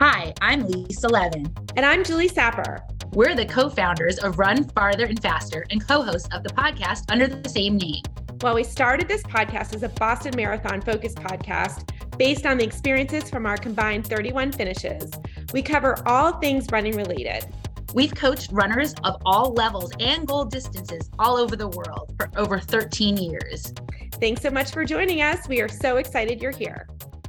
Hi, I'm Lisa Levin. And I'm Julie Sapper. We're the co-founders of Run Farther and Faster and co-hosts of the podcast under the same name. Well, we started this podcast as a Boston Marathon focused podcast based on the experiences from our combined 31 finishes. We cover all things running related. We've coached runners of all levels and goal distances all over the world for over 13 years. Thanks so much for joining us. We are so excited you're here.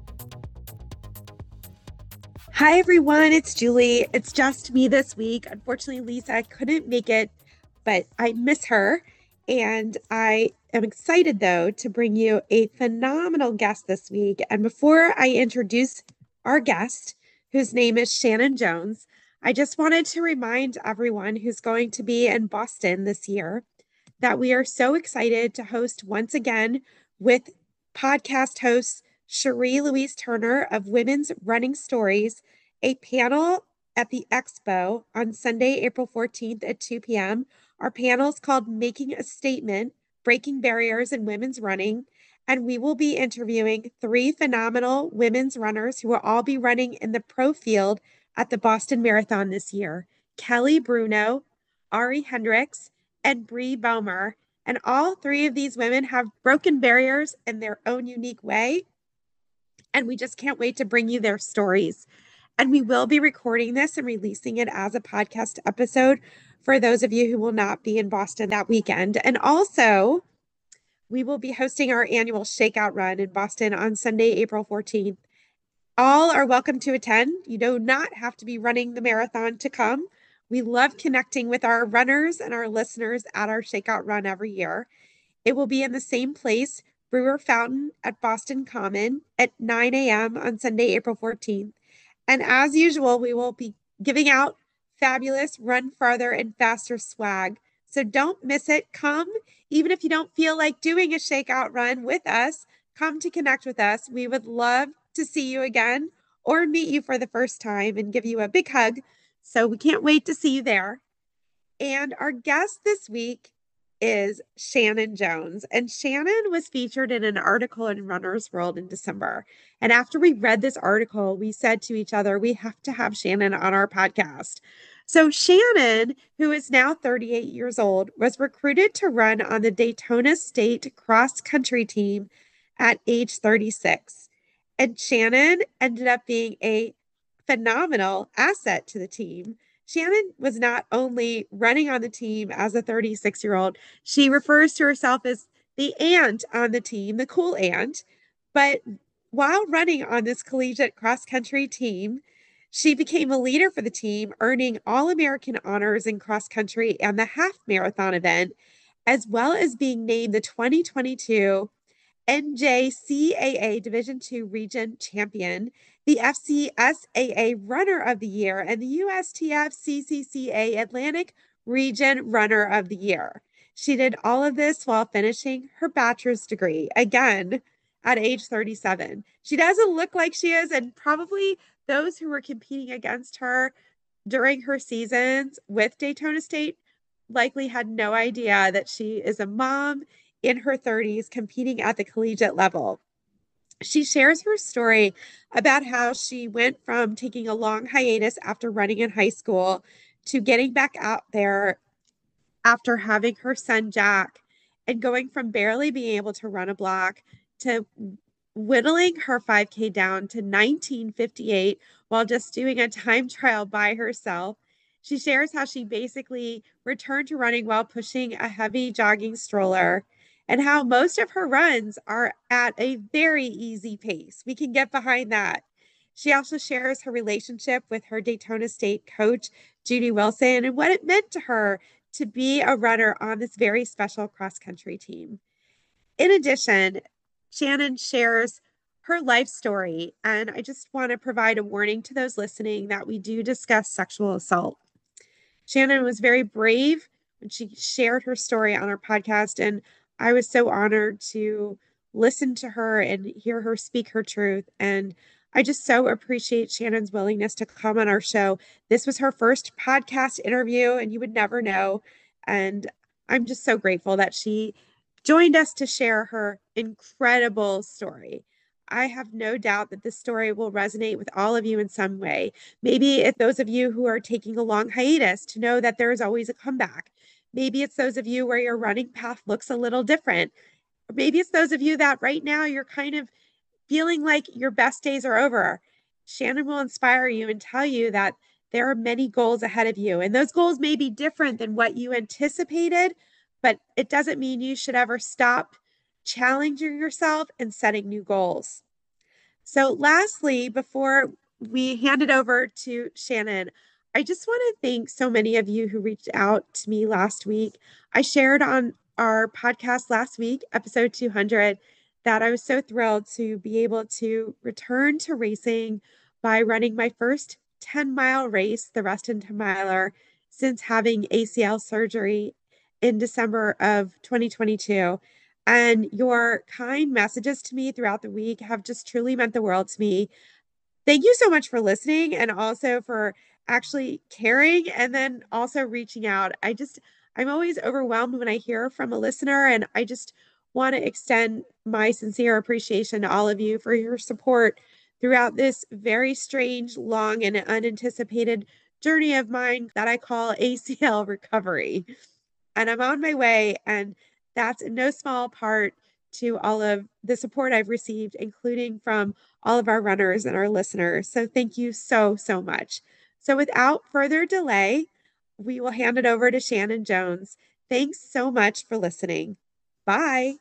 Hi, everyone. It's Julie. It's just me this week. Unfortunately, Lisa couldn't make it, but I miss her. And I am excited, though, to bring you a phenomenal guest this week. And before I introduce our guest, whose name is Shannon Jones, I just wanted to remind everyone who's going to be in Boston this year that we are so excited to host once again with podcast hosts Cherie Louise Turner of Women's Running Stories, a panel at the Expo on Sunday, April 14th at 2 p.m. Our panel is called Making a Statement, Breaking Barriers in Women's Running. And we will be interviewing 3 phenomenal women's runners who will all be running in the pro field at the Boston Marathon this year. Kelly Bruno, Ari Hendricks, and Bree Bomer. And all 3 of these women have broken barriers in their own unique way. And we just can't wait to bring you their stories. And we will be recording this and releasing it as a podcast episode for those of you who will not be in Boston that weekend. And also, we will be hosting our annual Shakeout Run in Boston on Sunday, April 14th. All are welcome to attend. You do not have to be running the marathon to come. We love connecting with our runners and our listeners at our Shakeout Run every year. It will be in the same place, Brewer Fountain at Boston Common at 9 a.m. on Sunday, April 14th. And as usual, we will be giving out fabulous Run Farther and Faster swag. So don't miss it. Come, even if you don't feel like doing a shakeout run with us, come to connect with us. We would love to see you again or meet you for the first time and give you a big hug. So we can't wait to see you there. And our guest this week is Shannon Jones. And Shannon was featured in an article in Runner's World in December. And after we read this article, we said to each other, we have to have Shannon on our podcast. So Shannon, who is now 38 years old, was recruited to run on the Daytona State cross country team at age 36. And Shannon ended up being a phenomenal asset to the team. Shannon was not only running on the team as a 36-year-old, she refers to herself as the aunt on the team, the cool aunt. But while running on this collegiate cross-country team, she became a leader for the team, earning All-American honors in cross-country and the half marathon event, as well as being named the 2022 NJCAA Division II Region Champion, the FCSAA Runner of the Year, and the USTF CCCA Atlantic Region Runner of the Year. She did all of this while finishing her bachelor's degree, again, at age 37. She doesn't look like she is, and probably those who were competing against her during her seasons with Daytona State likely had no idea that she is a mom in her 30s competing at the collegiate level. She shares her story about how she went from taking a long hiatus after running in high school to getting back out there after having her son Jack and going from barely being able to run a block to whittling her 5K down to 19:58 while just doing a time trial by herself. She shares how she basically returned to running while pushing a heavy jogging stroller, and how most of her runs are at a very easy pace. We can get behind that. She also shares her relationship with her Daytona State coach, Judy Wilson, and what it meant to her to be a runner on this very special cross-country team. In addition, Shannon shares her life story, and I just want to provide a warning to those listening that we do discuss sexual assault. Shannon was very brave when she shared her story on our podcast, and I was so honored to listen to her and hear her speak her truth. And I just so appreciate Shannon's willingness to come on our show. This was her first podcast interview, and you would never know. And I'm just so grateful that she joined us to share her incredible story. I have no doubt that this story will resonate with all of you in some way. Maybe it's those of you who are taking a long hiatus to know that there is always a comeback. Maybe it's those of you where your running path looks a little different. Or maybe it's those of you that right now you're kind of feeling like your best days are over. Shannon will inspire you and tell you that there are many goals ahead of you. And those goals may be different than what you anticipated, but it doesn't mean you should ever stop challenging yourself and setting new goals. So, lastly, before we hand it over to Shannon, I just want to thank so many of you who reached out to me last week. I shared on our podcast last week, episode 200, that I was so thrilled to be able to return to racing by running my first 10-mile race, the Reston 10 miler, since having ACL surgery in December of 2022. And your kind messages to me throughout the week have just truly meant the world to me. Thank you so much for listening and also for actually caring and then also reaching out. I'm always overwhelmed when I hear from a listener, and I just want to extend my sincere appreciation to all of you for your support throughout this very strange, long, and unanticipated journey of mine that I call ACL recovery. And I'm on my way, and that's in no small part to all of the support I've received, including from all of our runners and our listeners. So thank you so, so much. So without further delay, we will hand it over to Shannon Jones. Thanks so much for listening. Bye.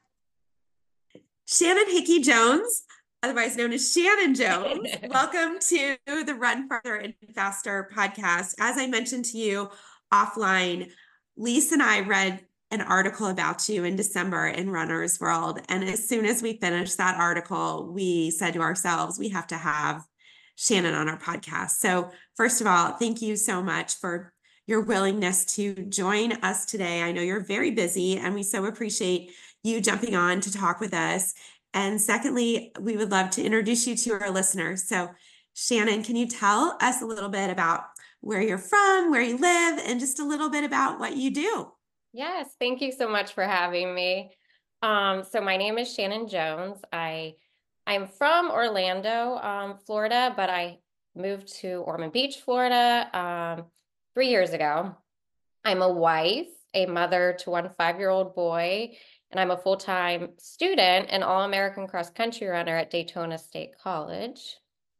Shannon Hickey Jones, otherwise known as Shannon Jones. Welcome to the Run Farther and Faster podcast. As I mentioned to you offline, Lisa and I read an article about you in December in Runner's World. And as soon as we finished that article, we said to ourselves, we have to have Shannon on our podcast. So first of all, thank you so much for your willingness to join us today. I know you're very busy, and we so appreciate you jumping on to talk with us. And secondly, we would love to introduce you to our listeners. So Shannon, can you tell us a little bit about where you're from, where you live, and just a little bit about what you do? Yes, thank you so much for having me. So my name is Shannon Jones. I'm from Orlando, Florida, but I moved to Ormond Beach, Florida, 3 years ago. I'm a wife, a mother to one 5-year-old boy, and I'm a full-time student and All-American cross-country runner at Daytona State College.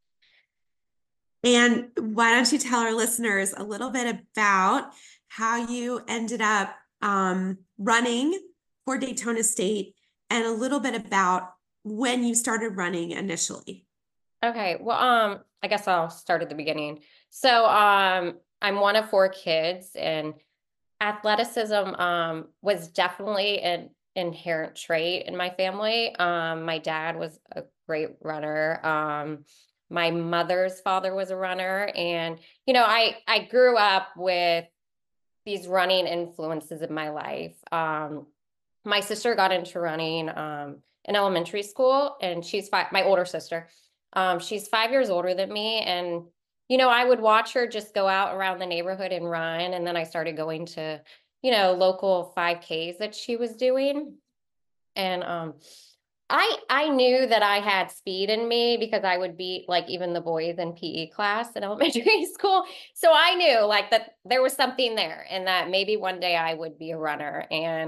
And why don't you tell our listeners a little bit about how you ended up running for Daytona State and a little bit about when you started running initially? Okay, well, I guess I'll start at the beginning. So, I'm one of 4 kids, and athleticism was definitely an inherent trait in my family. My dad was a great runner. My mother's father was a runner, and I grew up with these running influences in my life. My sister got into running in elementary school, and she's 5, my older sister. She's 5 years older than me, and I would watch her just go out around the neighborhood and run. And then I started going to, local 5Ks that she was doing. And I knew that I had speed in me because I would beat like even the boys in PE class in elementary school. So I knew like that there was something there and that maybe one day I would be a runner.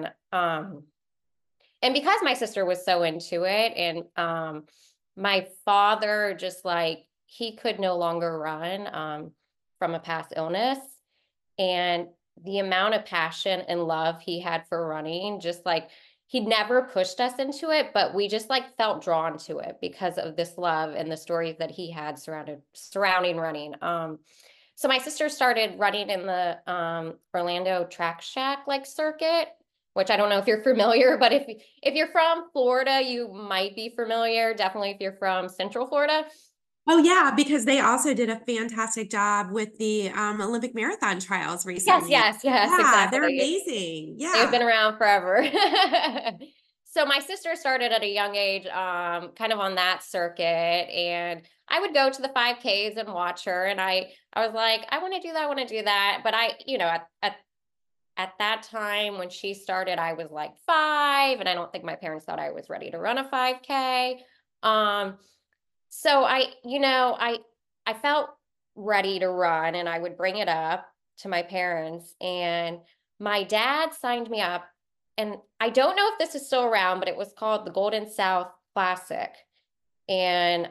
And because my sister was so into it, and my father just like, he could no longer run from a past illness. And the amount of passion and love he had for running, just like he never pushed us into it, but we just like felt drawn to it because of this love and the stories that he had surrounding running. So my sister started running in the Orlando Track Shack like circuit, which I don't know if you're familiar, but if you're from Florida, you might be familiar. Definitely if you're from Central Florida. Oh yeah, because they also did a fantastic job with the Olympic marathon trials recently. Yes, Yeah, exactly. they're amazing. Yeah. They've been around forever. So my sister started at a young age, kind of on that circuit, and I would go to the 5Ks and watch her. And I was like, I want to do that. I want to do that. But at that time when she started, I was like 5, and I don't think my parents thought I was ready to run a 5K. So I felt ready to run, and I would bring it up to my parents, and my dad signed me up. And I don't know if this is still around, but it was called the Golden South Classic. And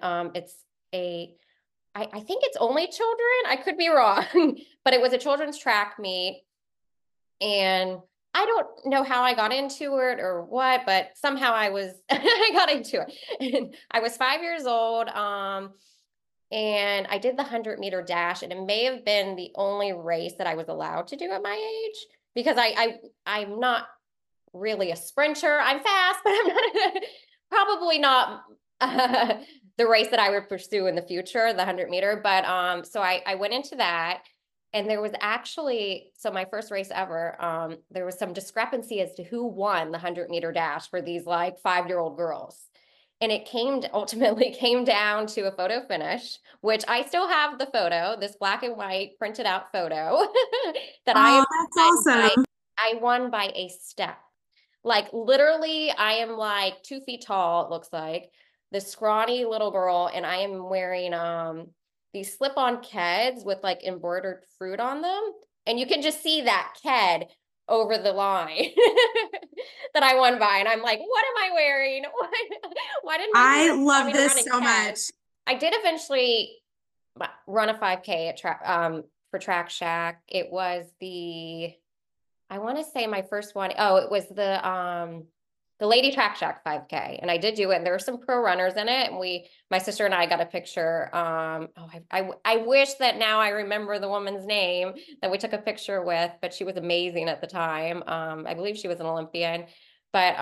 I think it's only children. I could be wrong, but it was a children's track meet. And I don't know how I got into it or what, but somehow I got into it. And I was 5 years old. And I did the 100-meter dash, and it may have been the only race that I was allowed to do at my age, because I'm not really a sprinter. I'm fast, but I'm not probably not the race that I would pursue in the future, the 100-meter. But so I went into that, and there was actually, so my first race ever, there was some discrepancy as to who won the 100-meter dash for these like 5-year-old girls. And it ultimately came down to a photo finish, which I still have the photo, this black and white printed out photo that Oh, that's awesome. I won by a step. Like literally, I am like 2 feet tall, it looks like, this scrawny little girl, and I am wearing these slip-on Keds with like embroidered fruit on them. And you can just see that Ked over the line that I won by. And I'm like, what am I wearing? Why didn't my I parents want love me to run this in so Keds? much. I did eventually run a 5K at for Track Shack. It was I want to say my first one. Oh, it was the Lady Track Shack 5K, and I did do it. And there were some pro runners in it, and my sister and I got a picture. I wish that now I remember the woman's name that we took a picture with, but she was amazing at the time. I believe she was an Olympian, but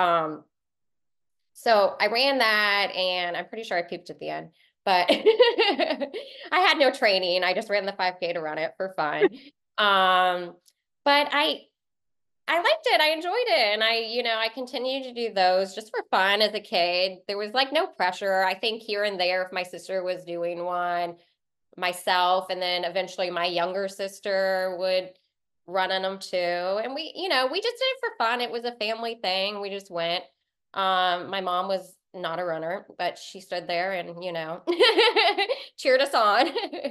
so I ran that, and I'm pretty sure I puked at the end. But I had no training. I just ran the 5K to run it for fun. But I liked it. I enjoyed it. And I continued to do those just for fun as a kid. There was like no pressure. I think here and there, if my sister was doing one, myself, and then eventually my younger sister would run on them too. And we just did it for fun. It was a family thing. We just went. My mom was not a runner, but she stood there and, cheered us on.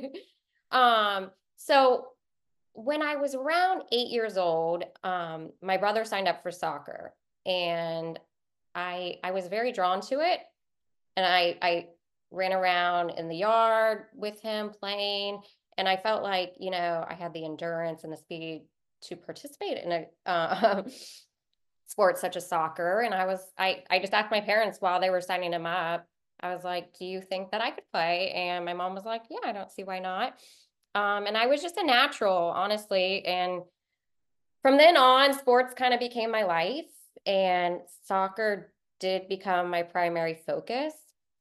So when I was around 8 years old, my brother signed up for soccer, and I was very drawn to it. And I ran around in the yard with him playing, and I felt like, I had the endurance and the speed to participate in a sport such as soccer. And I just asked my parents while they were signing him up, I was like, do you think that I could play? And my mom was like, yeah, I don't see why not. And I was just a natural, honestly. And from then on, sports kind of became my life, and soccer did become my primary focus.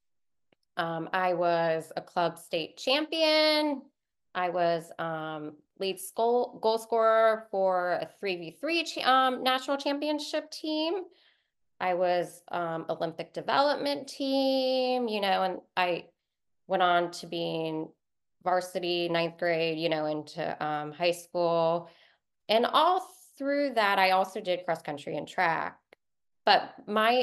I was a club state champion. I was lead goal scorer for a 3v3 national championship team. I was Olympic development team, and I went on to being varsity 9th grade, into high school. And all through that, I also did cross country and track. But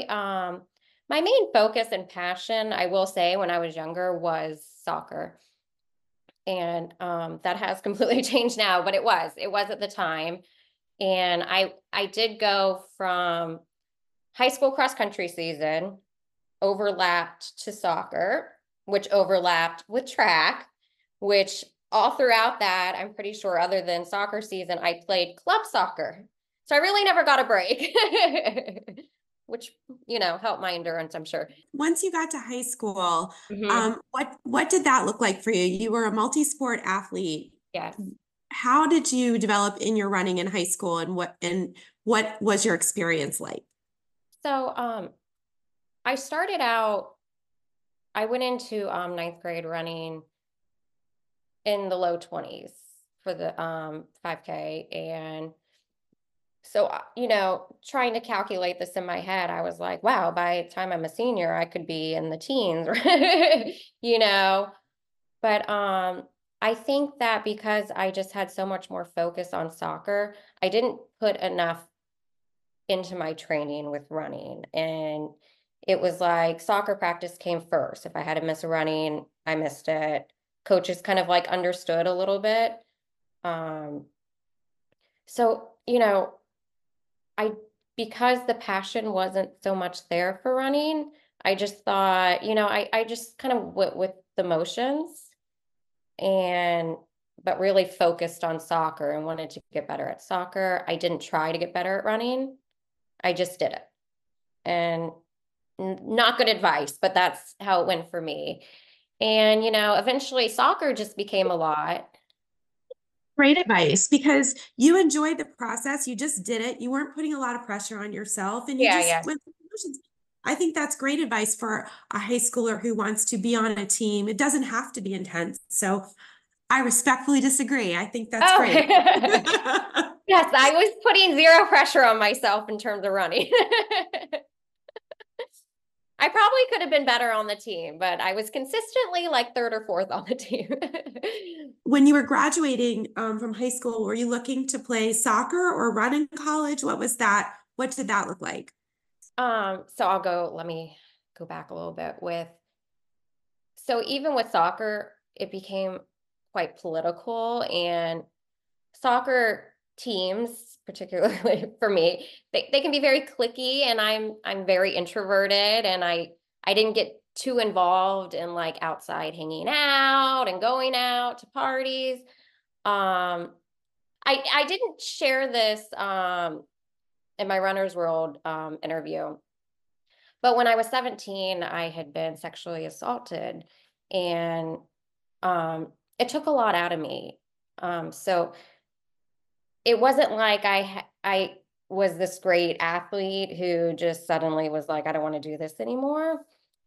my main focus and passion, I will say, when I was younger, was soccer. And that has completely changed now, but it was at the time. And I did go from high school cross country season, overlapped to soccer, which overlapped with track, which all throughout that, I'm pretty sure, other than soccer season, I played club soccer. So I really never got a break, which, helped my endurance, I'm sure. Once you got to high school, Mhm. what did that look like for you? You were a multi-sport athlete. Yes. How did you develop in your running in high school, and what was your experience like? So I started out, I went into 9th grade running in the low 20s for the 5K. And so, trying to calculate this in my head, I was like, wow, by the time I'm a senior, I could be in the teens, you know. But I think that because I just had so much more focus on soccer, I didn't put enough into my training with running. And it was like soccer practice came first. If I had to miss a running, I missed it. Coaches kind of like understood a little bit. Um, so, I, because the passion wasn't so much there for running, I just thought, I just kind of went with the motions and, but really focused on soccer and wanted to get better at soccer. I didn't try to get better at running. I just did it. And not good advice, but that's how it went for me. And, eventually soccer just became a lot. Great advice because you enjoyed the process. You just did it. You weren't putting a lot of pressure on yourself and you Yeah, just yeah. went through the motions. I think that's great advice for a high schooler who wants to be on a team. It doesn't have to be intense. So I respectfully disagree. I think that's Oh, great. yes, I was putting zero pressure on myself in terms of running. I probably could have been better on the team, but I was consistently like third or fourth on the team. When you were graduating from high school, were you looking to play soccer or run in college? What was that? What did that look like? So let me go back a little bit so even with soccer, it became quite political and soccer teams, particularly for me, they can be very cliquey and I'm very introverted and I didn't get too involved in like outside hanging out and going out to parties. I didn't share this in my Runner's World interview, but when I was 17, I had been sexually assaulted and it took a lot out of me. So it wasn't like I was this great athlete who just suddenly was like, I don't want to do this anymore.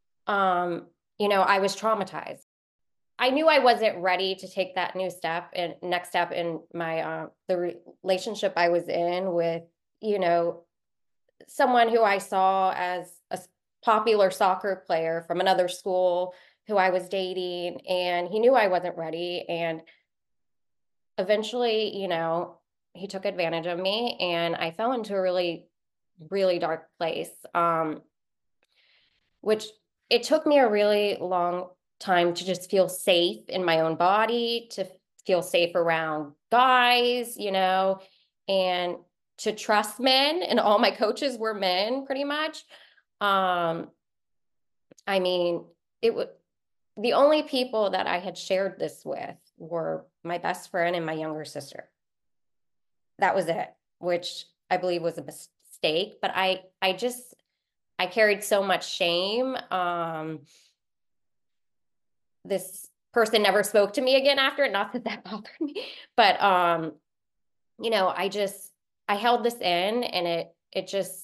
I was traumatized. I knew I wasn't ready to take that new step and next step in my the relationship I was in with, you know, someone who I saw as a popular soccer player from another school who I was dating, and he knew I wasn't ready. And eventually, he took advantage of me and I fell into a really, really dark place. Which it took me a really long time to just feel safe in my own body, to feel safe around guys, and to trust men. And all my coaches were men pretty much. Um, I mean, it was the only people that I had shared this with were my best friend and my younger sister. That was it, which I believe was a mistake, but I carried so much shame. This person never spoke to me again after it, not that that bothered me, but I held this in and it just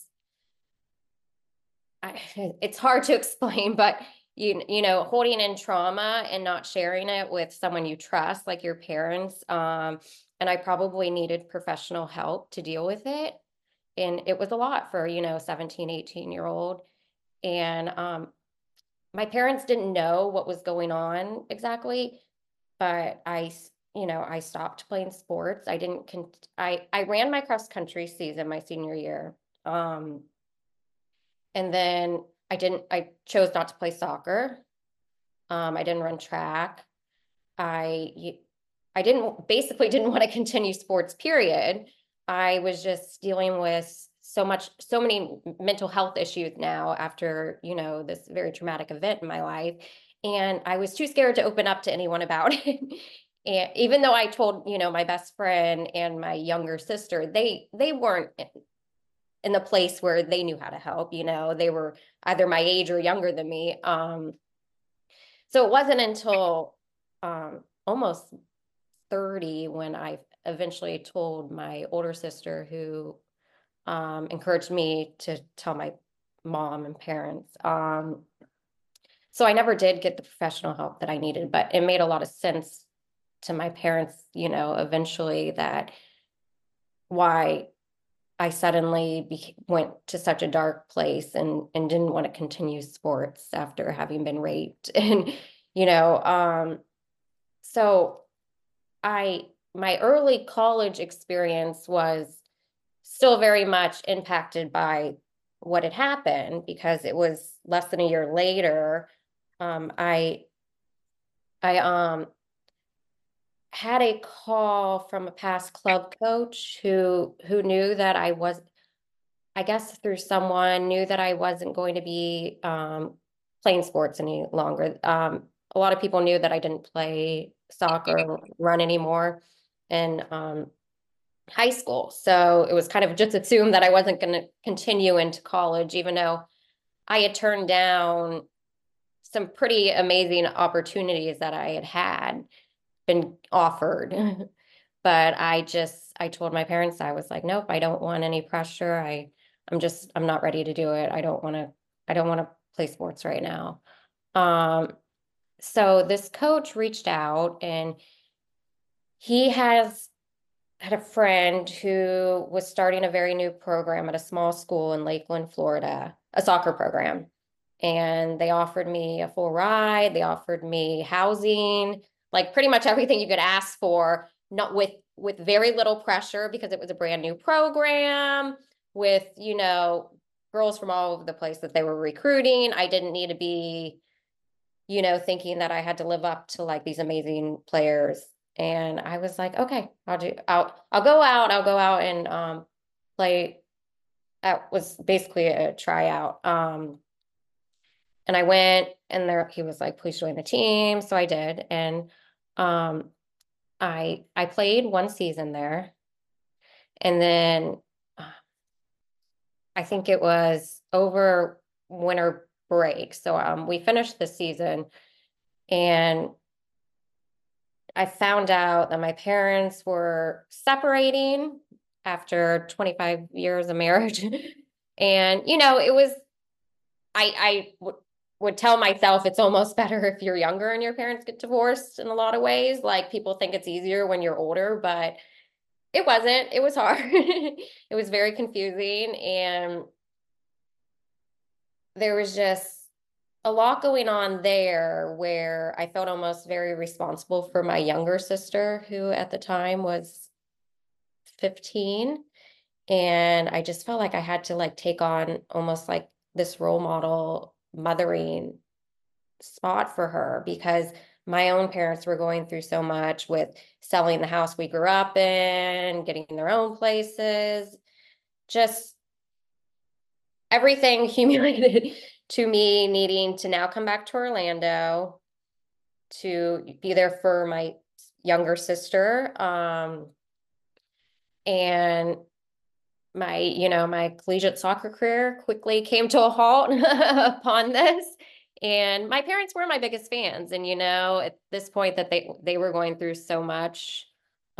it's hard to explain, but holding in trauma and not sharing it with someone you trust, like your parents, and I probably needed professional help to deal with it. And it was a lot for, 17, 18-year-old. And my parents didn't know what was going on exactly, but I stopped playing sports. I didn't, I ran my cross country season my senior year. And then I chose not to play soccer. I didn't run track. I basically didn't want to continue sports, period. I was just dealing with so many mental health issues now after, this very traumatic event in my life. And I was too scared to open up to anyone about it. And even though I told, my best friend and my younger sister, they weren't in the place where they knew how to help, they were either my age or younger than me. So it wasn't until almost 30 when I eventually told my older sister, who encouraged me to tell my mom and parents. So I never did get the professional help that I needed, but it made a lot of sense to my parents, eventually, that why I suddenly went to such a dark place and didn't want to continue sports after having been raped. And, so my early college experience was still very much impacted by what had happened, because it was less than a year later. I had a call from a past club coach who knew that I was, I guess through someone, knew that I wasn't going to be playing sports any longer. A lot of people knew that I didn't play soccer or run anymore in high school. So it was kind of just assumed that I wasn't going to continue into college, even though I had turned down some pretty amazing opportunities that I had been offered. But I told my parents, I was like, nope, I don't want any pressure. I'm not ready to do it. I don't want to play sports right now. So this coach reached out, and he had a friend who was starting a very new program at a small school in Lakeland, Florida, a soccer program. And they offered me a full ride. They offered me housing, like pretty much everything you could ask for, not with very little pressure, because it was a brand new program with, girls from all over the place that they were recruiting. I didn't need to be, thinking that I had to live up to like these amazing players. And I was like, okay, I'll go out and play. That was basically a tryout. And I went, and he was like, please join the team. So I did. And I played one season there. And then I think it was over winter break. So we finished the season, and I found out that my parents were separating after 25 years of marriage. And, it was, would tell myself it's almost better if you're younger and your parents get divorced in a lot of ways. Like, people think it's easier when you're older, but it wasn't. It was hard. It was very confusing. And there was just a lot going on there where I felt almost very responsible for my younger sister, who at the time was 15. And I just felt like I had to like take on almost like this role model mothering spot for her, because my own parents were going through so much with selling the house we grew up in, getting their own places, just everything accumulated to me needing to now come back to Orlando to be there for my younger sister. And my collegiate soccer career quickly came to a halt upon this. And my parents were my biggest fans. And, at this point that they were going through so much,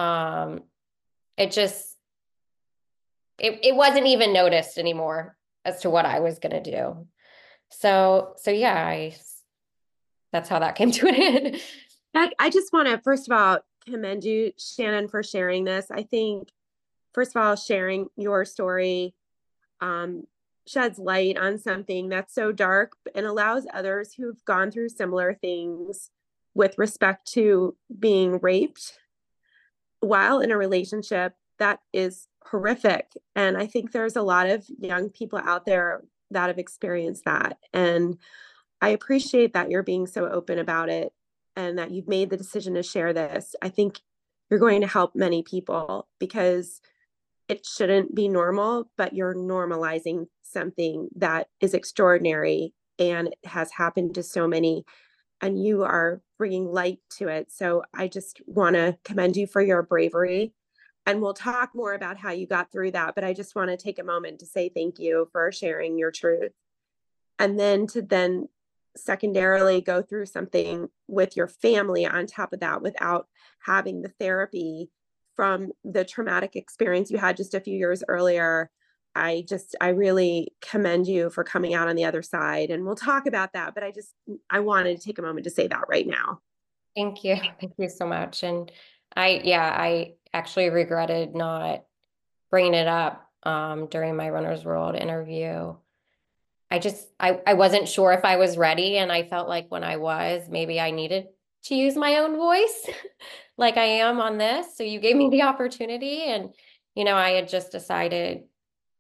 it just, it wasn't even noticed anymore as to what I was going to do. So yeah, that's how that came to an end. I just want to, first of all, commend you, Shannon, for sharing this. I think, first of all, sharing your story sheds light on something that's so dark and allows others who've gone through similar things with respect to being raped while in a relationship that is horrific. And I think there's a lot of young people out there that have experienced that. And I appreciate that you're being so open about it and that you've made the decision to share this. I think you're going to help many people, because it shouldn't be normal, but you're normalizing something that is extraordinary and has happened to so many, and you are bringing light to it. So I just want to commend you for your bravery. And we'll talk more about how you got through that. But I just want to take a moment to say thank you for sharing your truth. And then to secondarily go through something with your family on top of that without having the therapy from the traumatic experience you had just a few years earlier. I really commend you for coming out on the other side, and we'll talk about that. But I wanted to take a moment to say that right now. Thank you. Thank you so much. And I actually regretted not bringing it up during my Runner's World interview. I wasn't sure if I was ready, and I felt like when I was, maybe I needed to use my own voice like I am on this. So you gave me the opportunity, and I had just decided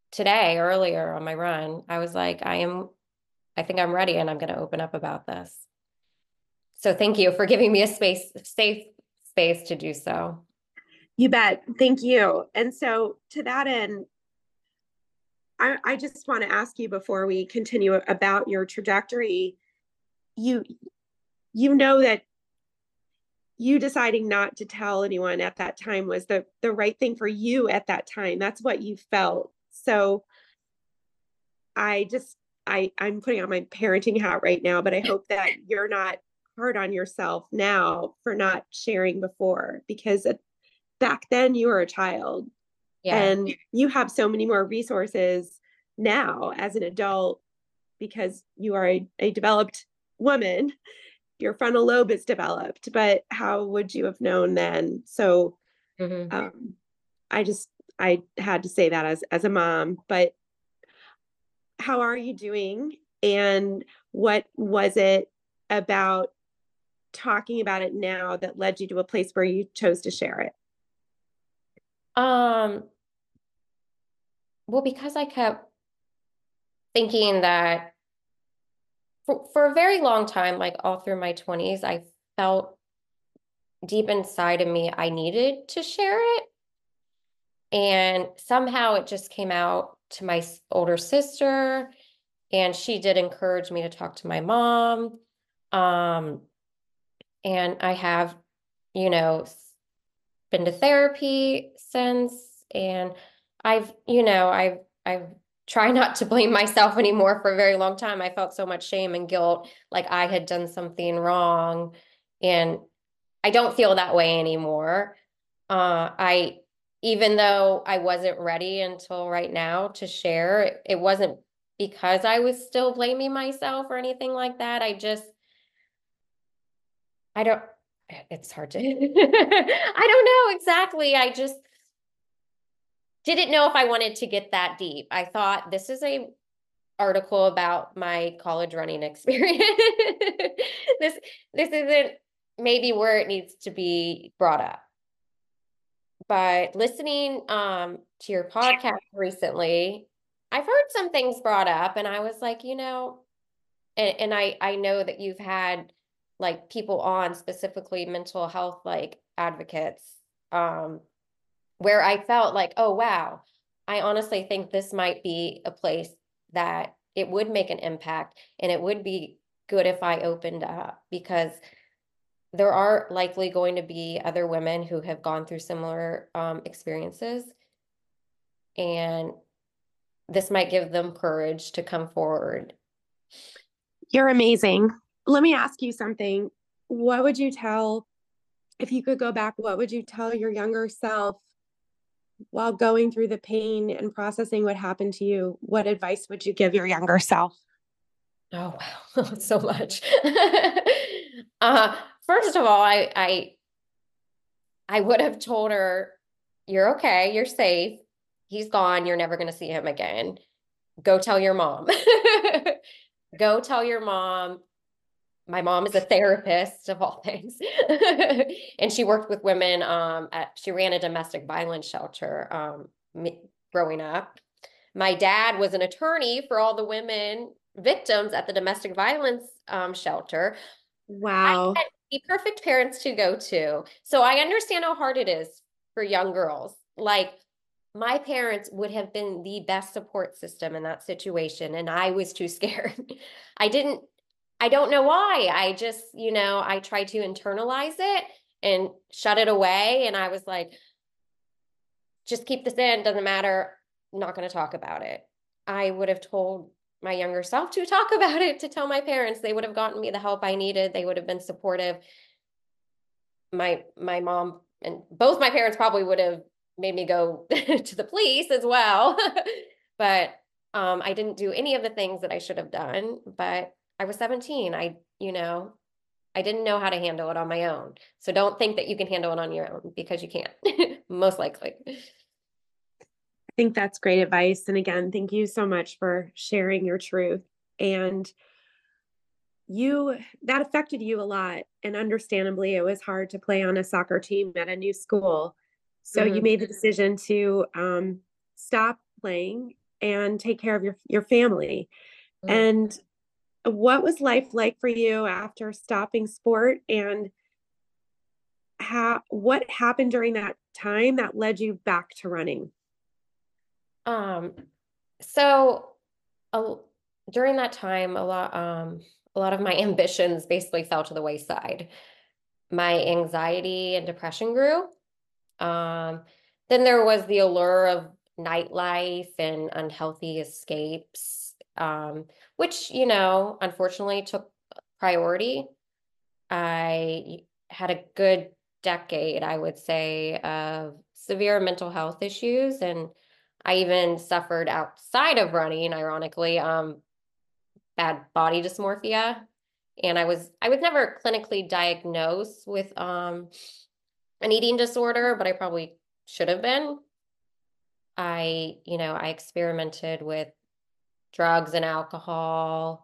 today, earlier on my run, I was like, I think I'm ready and I'm going to open up about this. So thank you for giving me a safe space to do so. You bet. Thank you. And so to that end, I just want to ask you before we continue about your trajectory. You you know that you deciding not to tell anyone at that time was the right thing for you at that time. That's what you felt. So I just I'm putting on my parenting hat right now, but I hope that you're not hard on yourself now for not sharing before, because back then you were a child Yeah. and you have so many more resources now as an adult because you are a developed woman. Your frontal lobe is developed, but how would you have known then? So Mm-hmm. I just I had to say that as a mom. But how are you doing? And what was it about talking about it now that led you to a place where you chose to share it? Um, well, because I kept thinking that for a very long time, like all through my 20s, I felt deep inside of me, I needed to share it. And somehow it just came out to my older sister, and she did encourage me to talk to my mom. Um, and I have, you know, been to therapy since, and I've tried not to blame myself anymore for a very long time. I felt so much shame and guilt, like I had done something wrong, and I don't feel that way anymore. I Even though I wasn't ready until right now to share, it wasn't because I was still blaming myself or anything like that. I don't, it's hard to, I don't know exactly. I just didn't know if I wanted to get that deep. I thought this is a article about my college running experience. This this isn't maybe where it needs to be brought up. But listening to your podcast recently, I've heard some things brought up and I was like, and I know that you've had like people on, specifically mental health like advocates, um where I felt like, oh wow, I honestly think this might be a place that it would make an impact and it would be good if I opened up, because there are likely going to be other women who have gone through similar experiences, and this might give them courage to come forward. You're amazing. Let me ask you something. What would you tell, if you could go back, what would you tell your younger self while going through the pain and processing what happened to you? What advice would you give your younger self? Oh wow, so much. uh, First of all, I would have told her, "You're okay, you're safe. He's gone. You're never going to see him again. Go tell your mom." Go tell your mom. My mom is a therapist of all things. And she worked with women she ran a domestic violence shelter growing up. My dad was an attorney for all the women victims at the domestic violence shelter. I Wow. had the perfect parents to go to. So I understand how hard it is for young girls. Like, my parents would have been the best support system in that situation, and I was too scared. I didn't, I don't know why. I just, I tried to internalize it and shut it away. And I was like, just keep this in, doesn't matter. I'm not going to talk about it. I would have told my younger self to talk about it, to tell my parents. They would have gotten me the help I needed. They would have been supportive. My mom and both my parents probably would have made me go to the police as well. But I didn't do any of the things that I should have done. But I was 17. I didn't know how to handle it on my own. So don't think that you can handle it on your own, because you can't, most likely. I think that's great advice. And again, thank you so much for sharing your truth. And that affected you a lot. And understandably, it was hard to play on a soccer team at a new school. So you Mhm. made the decision to stop playing and take care of your family. Mm. And what was life like for you after stopping sport, and what happened during that time that led you back to running? Um, so a, during that time, a lot of my ambitions basically fell to the wayside. My anxiety and depression grew. Um, then there was the allure of nightlife and unhealthy escapes, which, unfortunately took priority. I had a good decade, I would say, of severe mental health issues. And I even suffered outside of running, ironically, bad body dysmorphia. And I was never clinically diagnosed with an eating disorder, but I probably should have been. I experimented with drugs and alcohol.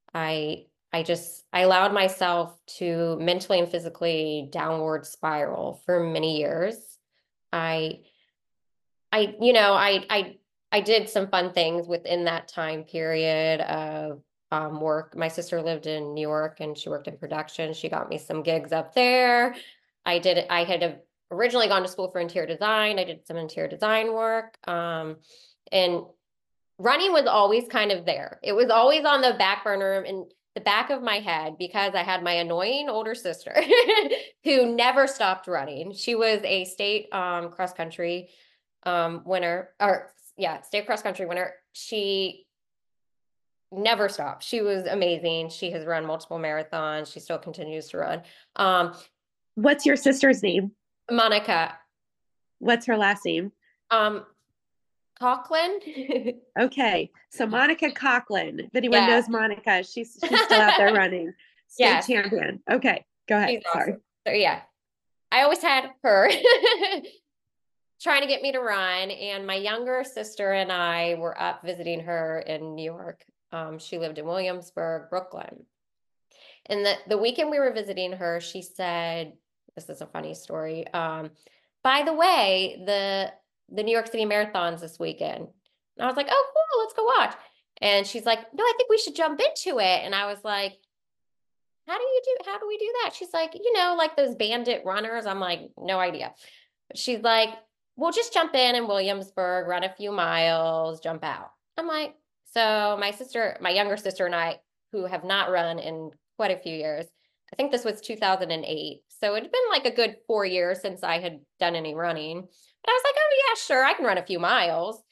I allowed myself to mentally and physically downward spiral for many years. I I you know I did some fun things within that time period of work. My sister lived in New York and she worked in production. She got me some gigs up there. I had originally gone to school for interior design. I did some interior design work. And running was always kind of there. It was always on the back burner in the back of my head because I had my annoying older sister who never stopped running. She was a state cross country winner, or yeah, state cross country winner. She never stopped. She was amazing. She has run multiple marathons. She still continues to run. Um, What's your sister's name? Monica What's her last name? um, Coughlin. Okay, so Monica Coughlin. If anyone Yeah. knows Monica, she's still out there running, state Yes, champion. Okay, go ahead. she's Sorry. awesome. So yeah, I always had her trying to get me to run. And my younger sister and I were up visiting her in New York. She lived in Williamsburg, Brooklyn. And the weekend we were visiting her, she said, this is a funny story. By the way, the New York City Marathon's this weekend. And I was like, oh, cool, let's go watch. And she's like, no, I think we should jump into it. And I was like, how do we do that? She's like, like those bandit runners. I'm like, no idea. She's like, we'll just jump in Williamsburg, run a few miles, jump out. I'm like, so my younger sister and I, who have not run in quite a few years, I think this was 2008. So it'd been like a good 4 years since I had done any running. But I was like, oh yeah, sure, I can run a few miles.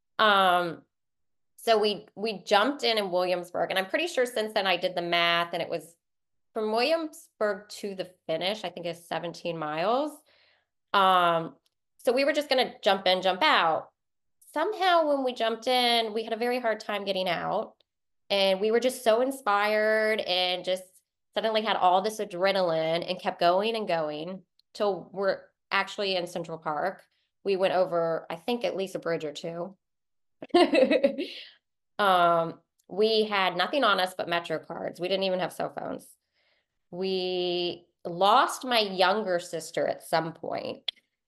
So we jumped in Williamsburg, and I'm pretty sure since then I did the math, and it was from Williamsburg to the finish, I think it's 17 miles. So we were just going to jump in, jump out. Somehow when we jumped in, we had a very hard time getting out. And we were just so inspired and just suddenly had all this adrenaline and kept going and going till we're actually in Central Park. We went over, I think, at least a bridge or two. We had nothing on us but Metro cards. We didn't even have cell phones. We lost my younger sister at some point.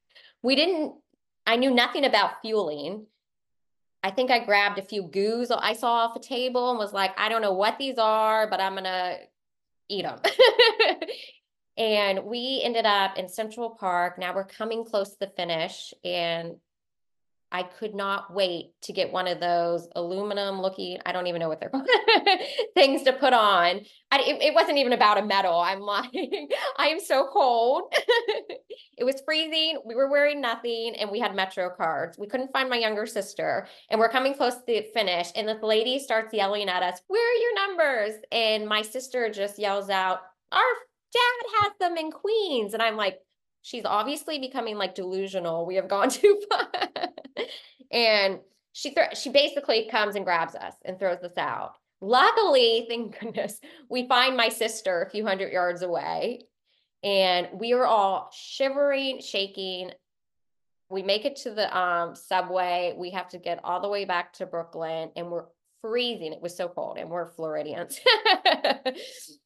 I knew nothing about fueling. I think I grabbed a few goos I saw off a table and was like, I don't know what these are, but I'm going to eat them. And we ended up in Central Park. Now we're coming close to the finish, and I could not wait to get one of those aluminum looking, I don't even know what they're called, things to put on. It wasn't even about a medal. I'm like, I am so cold. It was freezing. We were wearing nothing, and we had Metro cards. We couldn't find my younger sister, and we're coming close to the finish. And this lady starts yelling at us, where are your numbers? And my sister just yells out, our dad has them in Queens. And I'm like, she's obviously becoming like delusional. We have gone too far. And she basically comes and grabs us and throws us out. Luckily, thank goodness, we find my sister a few hundred yards away, and we are all shivering, shaking. We make it to the subway. We have to get all the way back to Brooklyn, and we're freezing. It was so cold, and we're Floridians.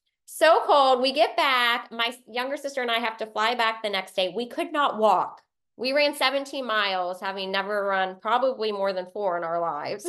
So cold. We get back. My younger sister and I have to fly back the next day. We could not walk. We ran 17 miles, having never run probably more than 4 in our lives.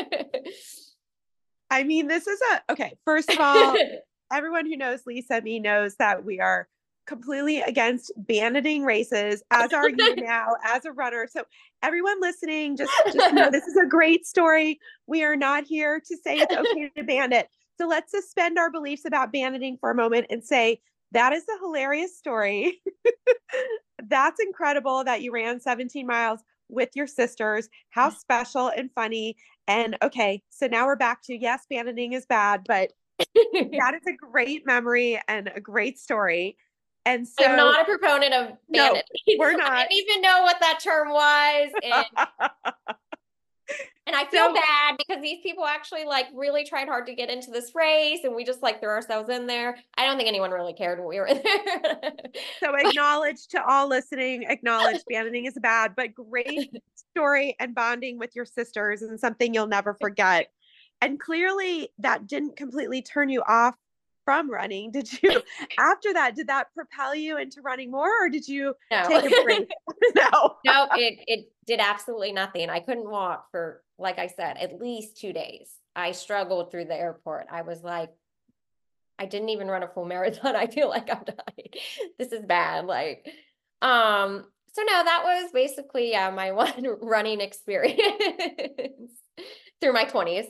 I mean, this is okay. First of all, everyone who knows Lisa and me knows that we are completely against banditing races, as are you now as a runner. So everyone listening, just know this is a great story. We are not here to say it's okay to bandit. So let's suspend our beliefs about banditing for a moment and say that is a hilarious story. That's incredible that you ran 17 miles with your sisters. How special and funny. And okay, so now we're back to yes, banditing is bad, but that is a great memory and a great story. And I'm so, not a proponent of no, bandit. we're I not. didn't even know what that term was. And I feel So, bad because these people actually like really tried hard to get into this race and we just like threw ourselves in there. I don't think anyone really cared when we were in there. so acknowledge to all listening, acknowledge banditing is bad, but great story and bonding with your sisters and something you'll never forget. And clearly that didn't completely turn you off from running. Did you, after that, did that propel you into running more or did you No. take a break? No. No, it did absolutely nothing. I couldn't walk for, like I said, at least 2 days. I struggled through the airport. I was like, I didn't even run a full marathon. I feel like I'm dying. This is bad. Like, so no, that was basically my one running experience through my 20s.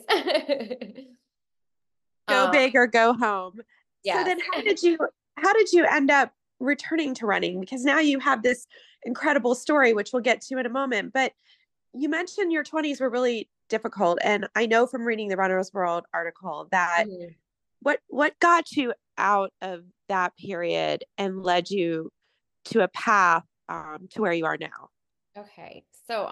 Go Um, big or go home. So yes. then how did you end up returning to running? Because now you have this incredible story, which we'll get to in a moment. But you mentioned your 20s were really difficult. And I know from reading the Runner's World article that Mhm. what got you out of that period and led you to a path to where you are now? Okay. So,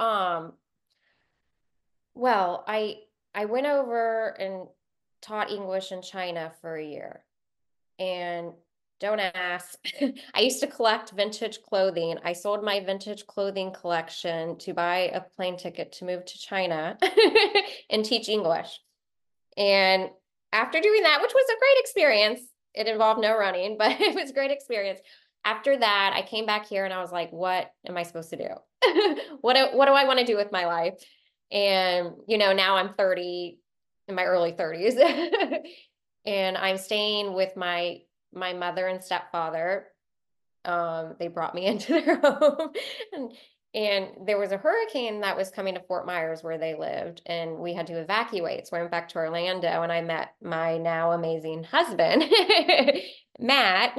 well, I went over and taught English in China for a year. And don't ask. I used to collect vintage clothing. I sold my vintage clothing collection to buy a plane ticket to move to China and teach English. And after doing that, which was a great experience, it involved no running, but it was a great experience. After that, I came back here and I was like, what am I supposed to do? What do I want to do with my life? And, now I'm 30, in my early 30s. And I'm staying with my mother and stepfather. They brought me into their home and there was a hurricane that was coming to Fort Myers where they lived, and we had to evacuate. So I went back to Orlando and I met my now amazing husband, Matt.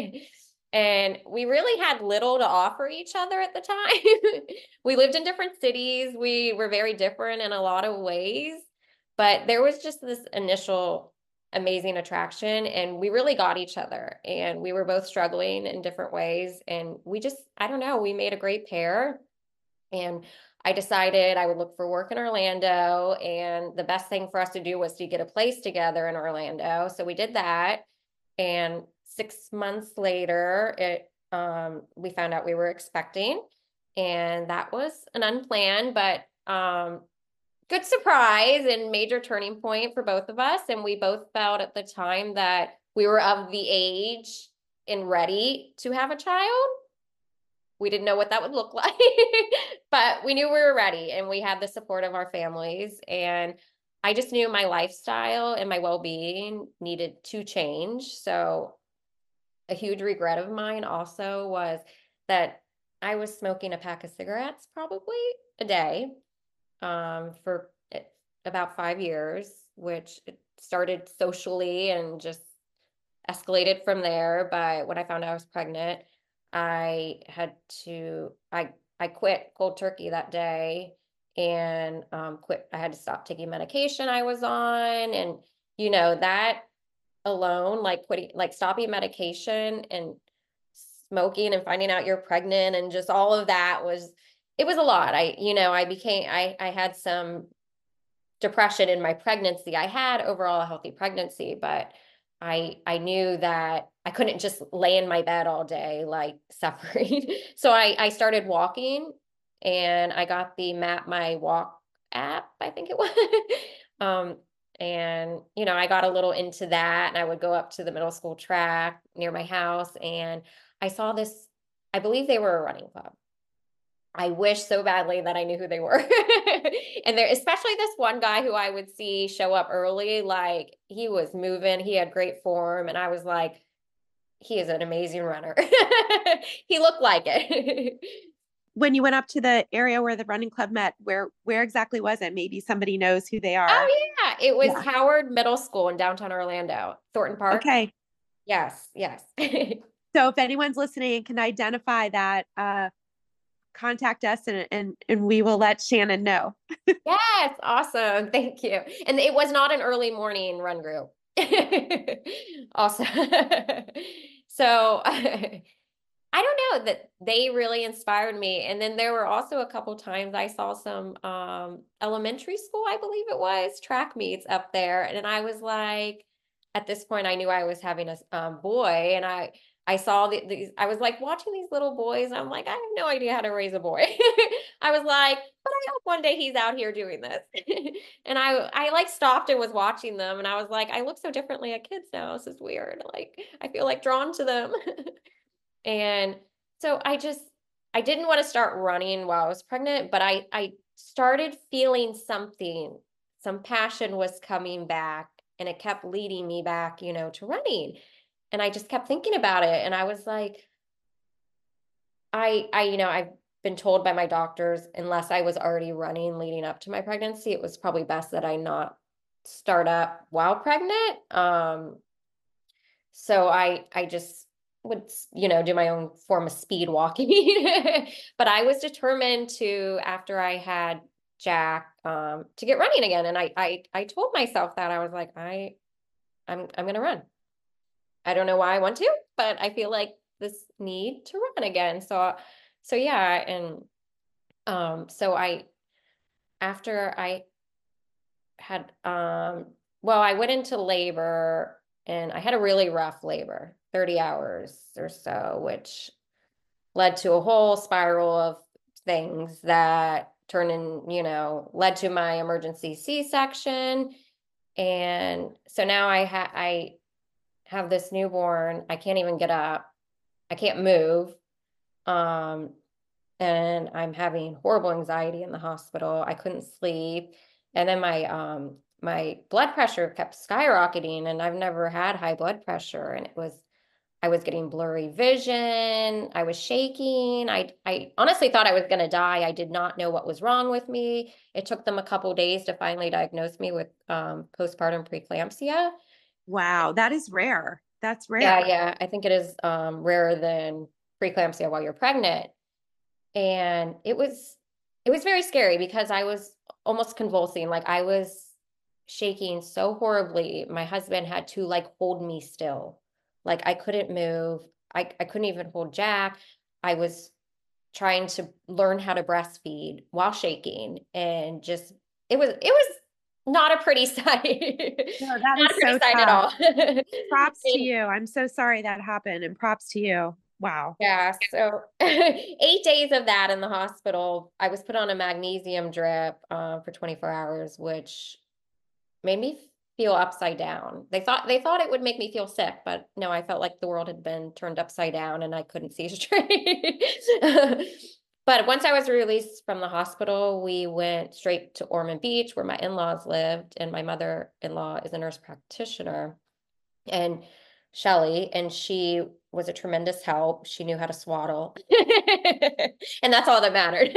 And we really had little to offer each other at the time. We lived in different cities. We were very different in a lot of ways, but there was just this initial amazing attraction and we really got each other and we were both struggling in different ways and we just, I don't know, we made a great pair. And I decided I would look for work in Orlando, and the best thing for us to do was to get a place together in Orlando. So we did that, and 6 months later we found out we were expecting, and that was an unplanned but good surprise and major turning point for both of us. And we both felt at the time that we were of the age and ready to have a child. We didn't know what that would look like, but we knew we were ready and we had the support of our families. And I just knew my lifestyle and my well-being needed to change. So a huge regret of mine also was that I was smoking a pack of cigarettes probably a day for about 5 years, which it started socially and just escalated from there. But when I found out I was pregnant, I had to, I quit cold turkey that day and quit. I had to stop taking medication I was on. And, that alone, like quitting, like stopping medication and smoking and finding out you're pregnant and just all of that it was a lot. I had some depression in my pregnancy. I had overall a healthy pregnancy, but I knew that I couldn't just lay in my bed all day like suffering. So I started walking and I got the Map My Walk app, I think it was. And I got a little into that and I would go up to the middle school track near my house and I saw this, I believe they were a running club. I wish so badly that I knew who they were. And there, especially this one guy who I would see show up early, like he was moving, he had great form, and I was like, he is an amazing runner. He looked like it. When you went up to the area where the running club met, where exactly was it? Maybe somebody knows who they are. Oh yeah, it was Yeah. Howard Middle School in downtown Orlando, Thornton Park. Okay. Yes, yes. So if anyone's listening and can identify that, contact us and we will let Shannon know. Yes, awesome. Thank you. And it was not an early morning run group. Also. So I don't know that they really inspired me. And then there were also a couple times I saw some elementary school, I believe it was, track meets up there. And I was like, at this point, I knew I was having a boy, and I saw these. I was like watching these little boys. I'm like, I have no idea how to raise a boy. I was like, but I hope one day he's out here doing this. And I like stopped and was watching them, and I was like, I look so differently at kids now. This is weird. Like I feel like drawn to them. And so I didn't want to start running while I was pregnant, but I started feeling something, some passion was coming back, and it kept leading me back, to running. And I just kept thinking about it. And I was like, I've been told by my doctors, unless I was already running leading up to my pregnancy, it was probably best that I not start up while pregnant. So I just would, do my own form of speed walking. But I was determined to, after I had Jack, to get running again. And I told myself that I was like, I'm gonna run. I don't know why I want to, but I feel like this need to run again. So yeah, and so after I had well, I went into labor, and I had a really rough labor, 30 hours or so, which led to a whole spiral of things that led to my emergency C-section. And so now I have this newborn. I can't even get up. I can't move. And I'm having horrible anxiety in the hospital. I couldn't sleep. And then my blood pressure kept skyrocketing, and I've never had high blood pressure. And I was getting blurry vision. I was shaking. I honestly thought I was going to die. I did not know what was wrong with me. It took them a couple days to finally diagnose me with postpartum preeclampsia. Wow, that is rare. That's Yeah, rare. yeah. I think it is rarer than preeclampsia while you're pregnant. And it was very scary because I was almost convulsing. Like I was shaking so horribly. My husband had to like hold me still. Like I couldn't move. I couldn't even hold Jack. I was trying to learn how to breastfeed while shaking, and just it was not a pretty sight. No, that Not is a pretty so sight at tough. all. Props to And you. I'm so sorry that happened, and props to you. Wow. yeah, so 8 days of that in the hospital. I was put on a magnesium drip for 24 hours, which made me feel upside down. They thought it would make me feel sick, but no, I felt like the world had been turned upside down and I couldn't see straight. But once I was released from the hospital, we went straight to Ormond Beach, where my in-laws lived, and my mother-in-law is a nurse practitioner, and Shelly, and she was a tremendous help. She knew how to swaddle. And that's all that mattered.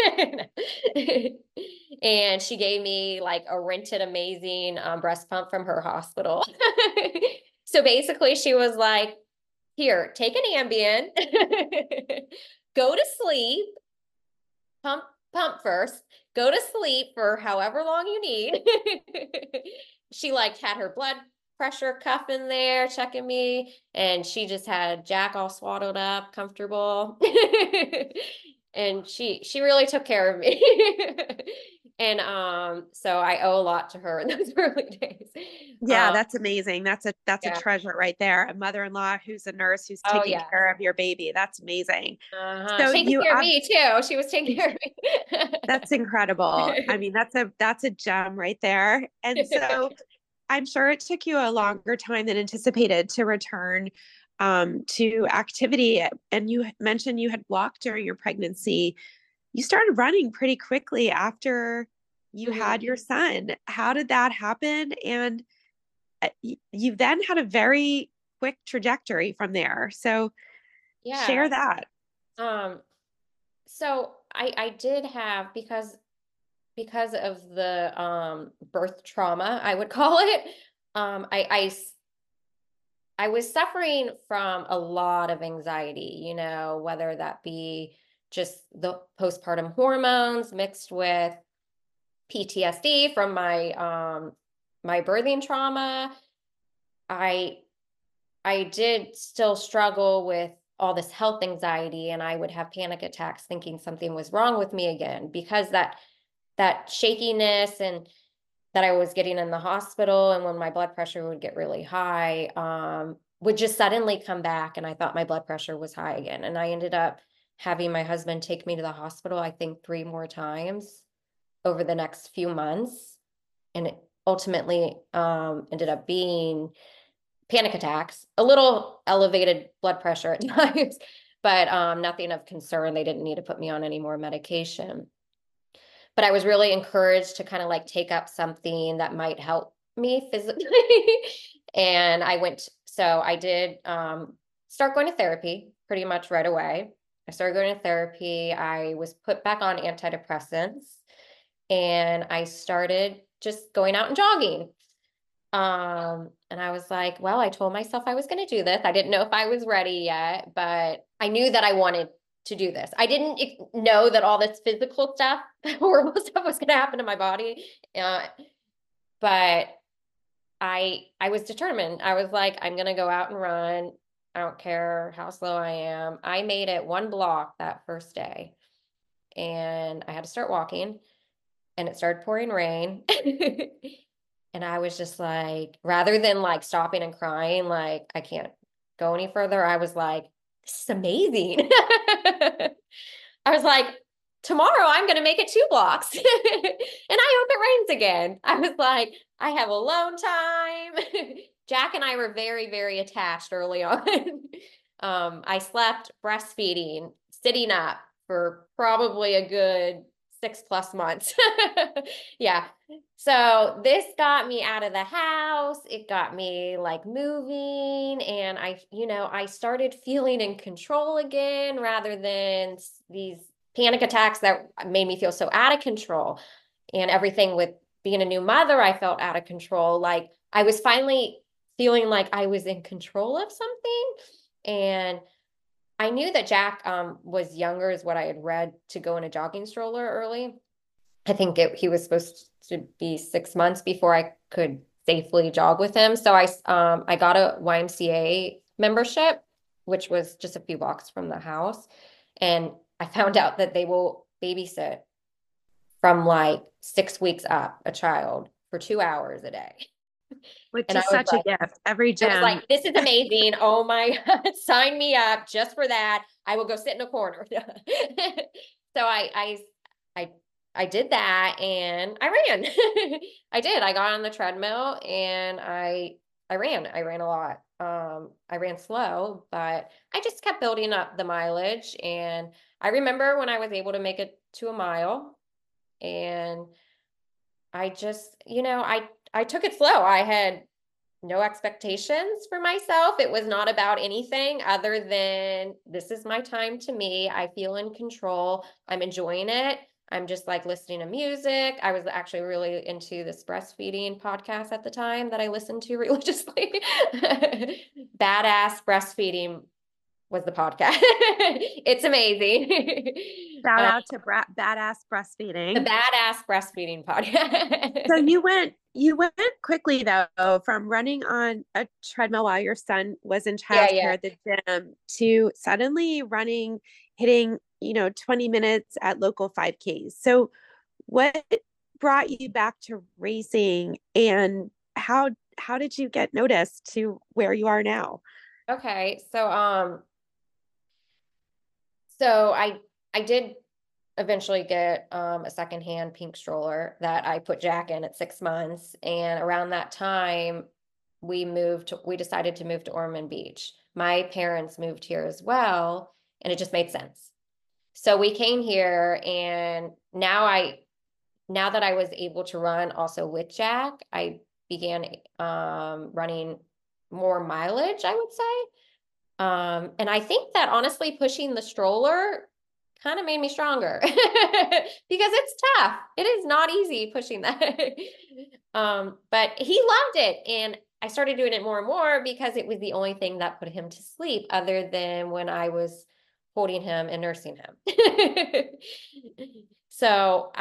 And she gave me like a rented amazing breast pump from her hospital. So basically she was like, here, take an Ambien, go to sleep, pump first, go to sleep for however long you need. She like had her blood pressure cuff in there checking me, and she just had Jack all swaddled up, comfortable. And she really took care of me. And so I owe a lot to her in those early days. Yeah, that's amazing. That's a Yeah. treasure right there. A mother-in-law who's a nurse who's Oh taking yeah. care of your baby. That's amazing. Uh-huh. So Taking you care of me too. She was taking care of that's incredible. I mean, that's a gem right there. And me. so I'm sure it took you a longer time than anticipated to return to activity. And you mentioned you had walked during your pregnancy. you started running pretty quickly after you Mhm. had your son. How did that happen? And you then had a very quick trajectory from there. So Yeah. share that. Um, so I did have, because of the birth trauma, I would call it, I was suffering from a lot of anxiety, whether that be just the postpartum hormones mixed with PTSD from my birthing trauma. I I did still struggle with all this health anxiety, and I would have panic attacks thinking something was wrong with me again, because that shakiness and that I was getting in the hospital, and when my blood pressure would get really high, would just suddenly come back, and I thought my blood pressure was high again. And I ended up having my husband take me to the hospital, I think 3 more times over the next few months. And it ultimately ended up being panic attacks, a little elevated blood pressure at times, but nothing of concern. They didn't need to put me on any more medication. But I was really encouraged to kind of like take up something that might help me physically. And I did start going to therapy pretty much right away. I started going to therapy. I was put back on antidepressants, and I started just going out and jogging. And I was like, well, I told myself I was going to do this. I didn't know if I was ready yet, but I knew that I wanted to do this. I didn't know that all this physical stuff, horrible stuff was going to happen to my body. Uh, but I was determined. I was like, I'm going to go out and run. I don't care how slow I am. I made it 1 block that first day, and I had to start walking, and it started pouring rain. And I was just like, rather than like stopping and crying, like, I can't go any further, I was like, this is amazing. I was like, tomorrow I'm going to make it 2 blocks. And I hope it rains again. I was like, I have alone time. Jack and I were very, very attached early on. I slept breastfeeding, sitting up for probably a good 6+ months. Yeah. So this got me out of the house. It got me like moving, and I started feeling in control again, rather than these panic attacks that made me feel so out of control. And everything with being a new mother, I felt out of control. Like I was finally feeling like I was in control of something. And I knew that Jack was younger, is what I had read, to go in a jogging stroller early. I think he was supposed to be 6 months before I could safely jog with him. So I got a YMCA membership, which was just a few blocks from the house. And I found out that they will babysit from like 6 weeks up a child for 2 hours a day. Which And is such a gift. Every I was gym. like, this is amazing. Oh my God, sign me up just for that. I will go sit in a corner. So I I did that, and I ran. I did. I got on the treadmill, and I ran. I ran a lot. I ran slow, but I just kept building up the mileage. And I remember when I was able to make it to a mile, and I just, I took it slow. I had no expectations for myself. It was not about anything other than, this is my time to me. I feel in control. I'm enjoying it. I'm just like listening to music. I was actually really into this breastfeeding podcast at the time that I listened to religiously. Badass Breastfeeding was the podcast. It's amazing. Shout Uh, out to Badass the Breastfeeding. Badass Breastfeeding So podcast. you went quickly though from running on a treadmill while your son was in Yeah, yeah. childcare at the gym to suddenly hitting, 20 minutes at local 5Ks. So what brought you back to racing, and how did you get noticed to where you are now? Okay. So I did eventually get a secondhand pink stroller that I put Jack in at 6 months. And around that time, we decided to move to Ormond Beach. My parents moved here as well, and it just made sense. So we came here, and now that I was able to run also with Jack, I began running more mileage, I would say. And I think that honestly pushing the stroller kind of made me stronger because it's tough. It is not easy pushing that. But he loved it. And I started doing it more and more because it was the only thing that put him to sleep other than when I was holding him and nursing him. So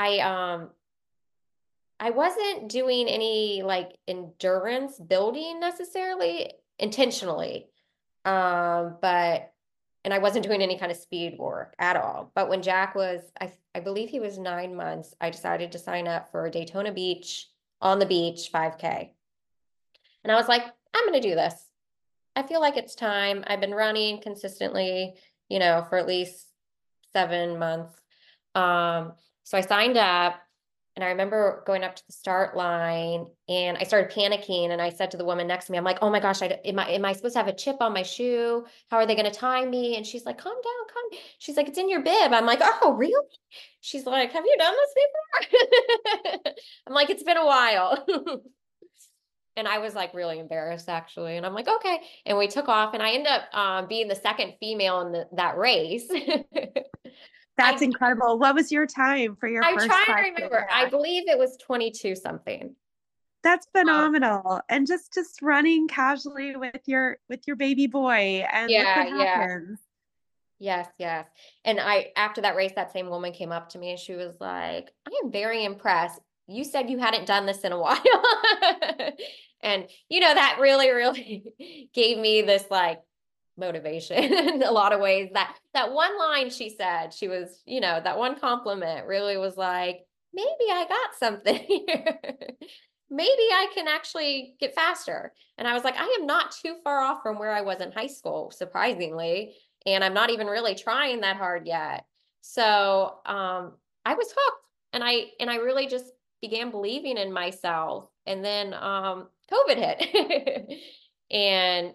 I wasn't doing any like endurance building necessarily intentionally. But and I wasn't doing any kind of speed work at all. But when Jack was, I believe he was 9 months, I decided to sign up for Daytona Beach on the beach 5K. And I was like, I'm going to do this. I feel like it's time. I've been running consistently, for at least 7 months. So I signed up, and I remember going up to the start line, and I started panicking, and I said to the woman next to me, I'm like, oh my gosh, am I supposed to have a chip on my shoe? How are they going to tie me? And she's like, calm down, calm. She's like, it's in your bib. I'm like, oh, really? She's like, have you done this before? I'm like, it's been a while. And I was like really embarrassed actually. And I'm like, okay. And we took off, and I ended up being the second female in that race. That's incredible. What was your time for your I'm first trying to 5K remember. I back? believe it was 22 something. That's phenomenal. And just running casually with your baby boy, and look Yeah, what yeah. happens. Yes, yes. And after that race, that same woman came up to me, and she was like, I am very impressed. You said you hadn't done this in a while. And that really, really gave me this like motivation in a lot of ways. That one line she said, she was, that one compliment really was like, maybe I got something here. Maybe I can actually get faster. And I was like, I am not too far off from where I was in high school, surprisingly. And I'm not even really trying that hard yet. So I was hooked, and I really just began believing in myself. And then COVID hit. And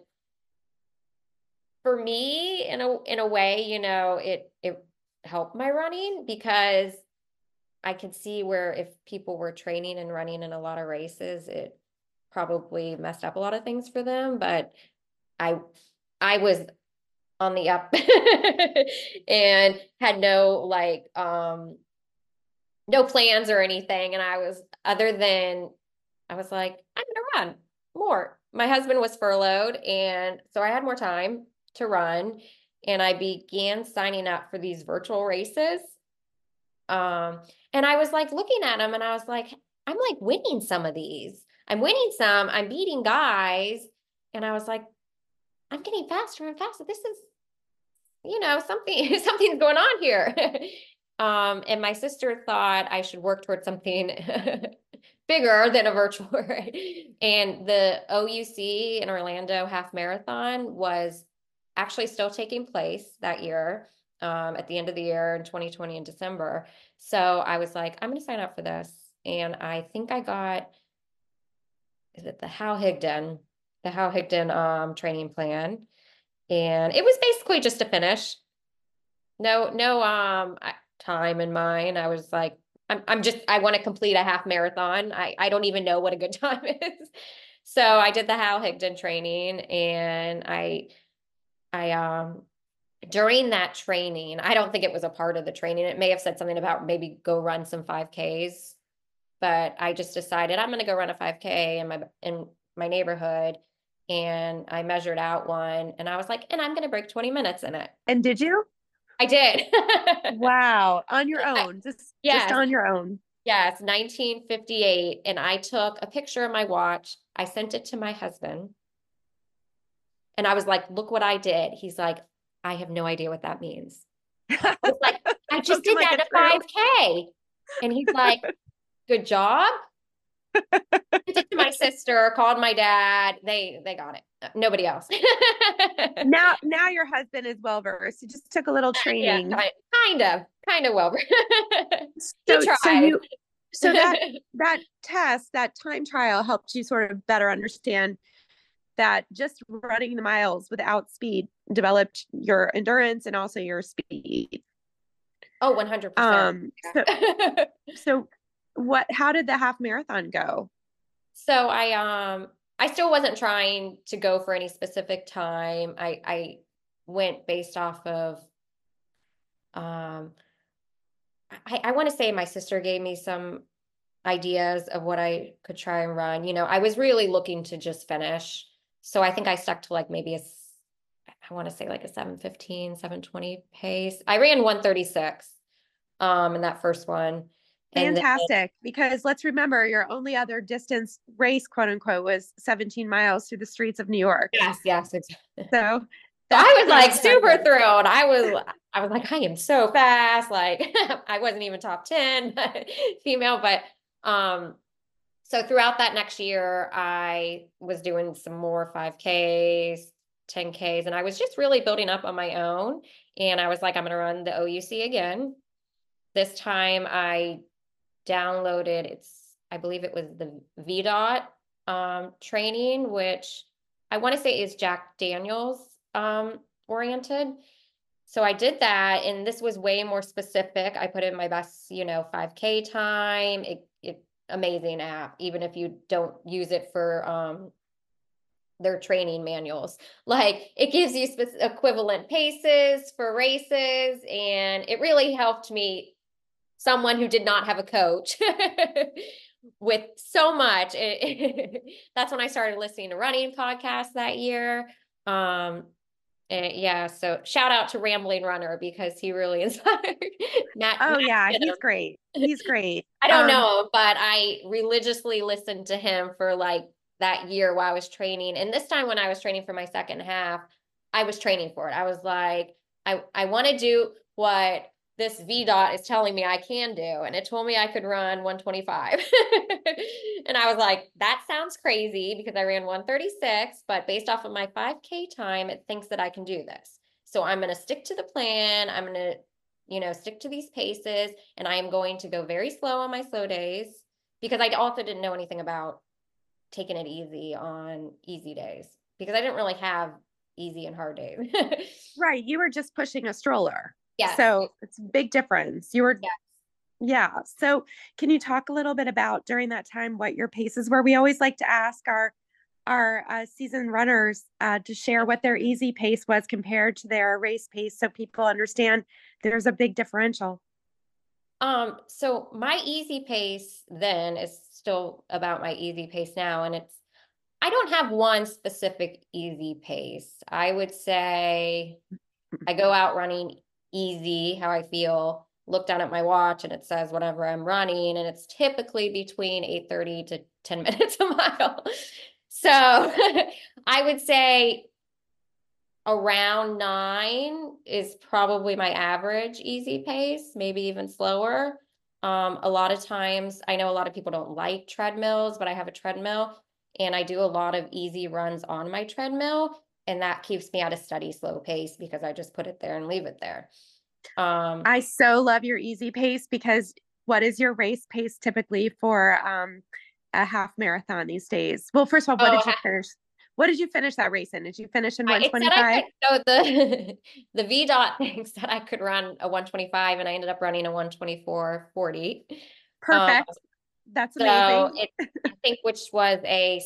for me, in a way, it helped my running because I could see where if people were training and running in a lot of races, it probably messed up a lot of things for them. But I I was on the up and had no plans or anything. And I was like, I'm gonna run more. My husband was furloughed, and so I had more time to run, and I began signing up for these virtual races. And I was like looking at them, and I was like, I'm like winning some of these. I'm winning some, I'm beating guys. And I was like, I'm getting faster and faster. This is, something, something's going on here. And my sister thought I should work towards something bigger than a virtual race. And the OUC in Orlando half marathon was actually still taking place that year, at the end of the year in 2020 in December. So I was like, I'm going to sign up for this. And I think I got, is it the Hal Higdon? The Hal Higdon training plan. And it was basically just to finish. No time in mind. I was like, I want to complete a half marathon. I don't even know what a good time is. So I did the Hal Higdon training, and I during that training, I don't think it was a part of the training. It may have said something about maybe go run some 5Ks, but I just decided I'm going to go run a 5K in my neighborhood. And I measured out one, and I was like, and I'm going to break 20 minutes in it. And did you? I did. Wow. On your own. Just Yes. on your own. Yes, 1958. And I took a picture of my watch. I sent it to my husband. And I was like, look what I did. He's like, I have no idea what that means. I was like, I just did Like that at 5K. And he's like, good job. Sent it to my sister, called my dad. They got it. Nobody else. Now your husband is well versed. He just took a little Yeah, training. kind of well. He So tried. that test, that time trial helped you sort of better understand that just running the miles without speed developed your endurance and also your speed. Oh, 100%. So, Yeah. so how did the half marathon go? So I still wasn't trying to go for any specific time. I went based off of um I want to say my sister gave me some ideas of what I could try and run. I was really looking to just finish. So I think I stuck to like maybe I want to say like a 7:15, 7:20 pace. I ran 1:36 in that first one. And then Fantastic. Because let's remember your only other distance race, quote unquote, was 17 miles through the streets of New York. yes, yes, exactly. So So that's I was pretty like super impressive. thrilled. I was like, I am so fast. Like I wasn't even top 10 female, but um so throughout that next year, I was doing some more 5Ks, 10Ks, and I was just really building up on my own. And I was like, I'm going to run the OUC again. This time I downloaded I believe it was the VDOT training, which I want to say is Jack Daniels oriented. So I did that, and this was way more specific. I put in my best, 5K time. It amazing app, even if you don't use it for their training manuals. Like it gives you equivalent paces for races, and it really helped me, someone who did not have a coach, with so much. That's when I started listening to running podcasts that year. Yeah, so shout out to Rambling Runner because he really inspired Oh Matt yeah, he's Stidham. great. He's great. I don't know him, but I religiously listened to him for like that year while I was training. And this time when I was training for my second half, I was training for it. I was like, I want to do what this VDOT is telling me I can do. And it told me I could run 125. And I was like, that sounds crazy because I ran 136, but based off of my 5K time, it thinks that I can do this. So I'm going to stick to the plan. I'm going to, stick to these paces, and I am going to go very slow on my slow days because I also didn't know anything about taking it easy on easy days because I didn't really have easy and hard days. Right. You were just pushing a stroller. Yes. So it's a big difference. You were, Yes. yeah. So can you talk a little bit about during that time what your paces were? We always like to ask our seasoned runners to share what their easy pace was compared to their race pace so people understand there's a big differential. So my easy pace then is still about my easy pace now, and I don't have one specific easy pace. I would say I go out running easy, how I feel, look down at my watch and it says whatever I'm running, and it's typically between 8:30 to 10 minutes a mile. So I would say around 9 is probably my average easy pace, maybe even slower. A lot of times, I know a lot of people don't like treadmills, but I have a treadmill and I do a lot of easy runs on my treadmill, and that keeps me at a steady, slow pace because I just put it there and leave it there. I so love your easy pace because what is your race pace typically for a half marathon these days? Well, first of all, what Oh, did you finish? What did you finish that race in? Did you finish in it said I 125? could. So the VDOT thinks that I could run a 125, and I ended up running a 124:40. Um, Perfect. That's so amazing. I think, which was a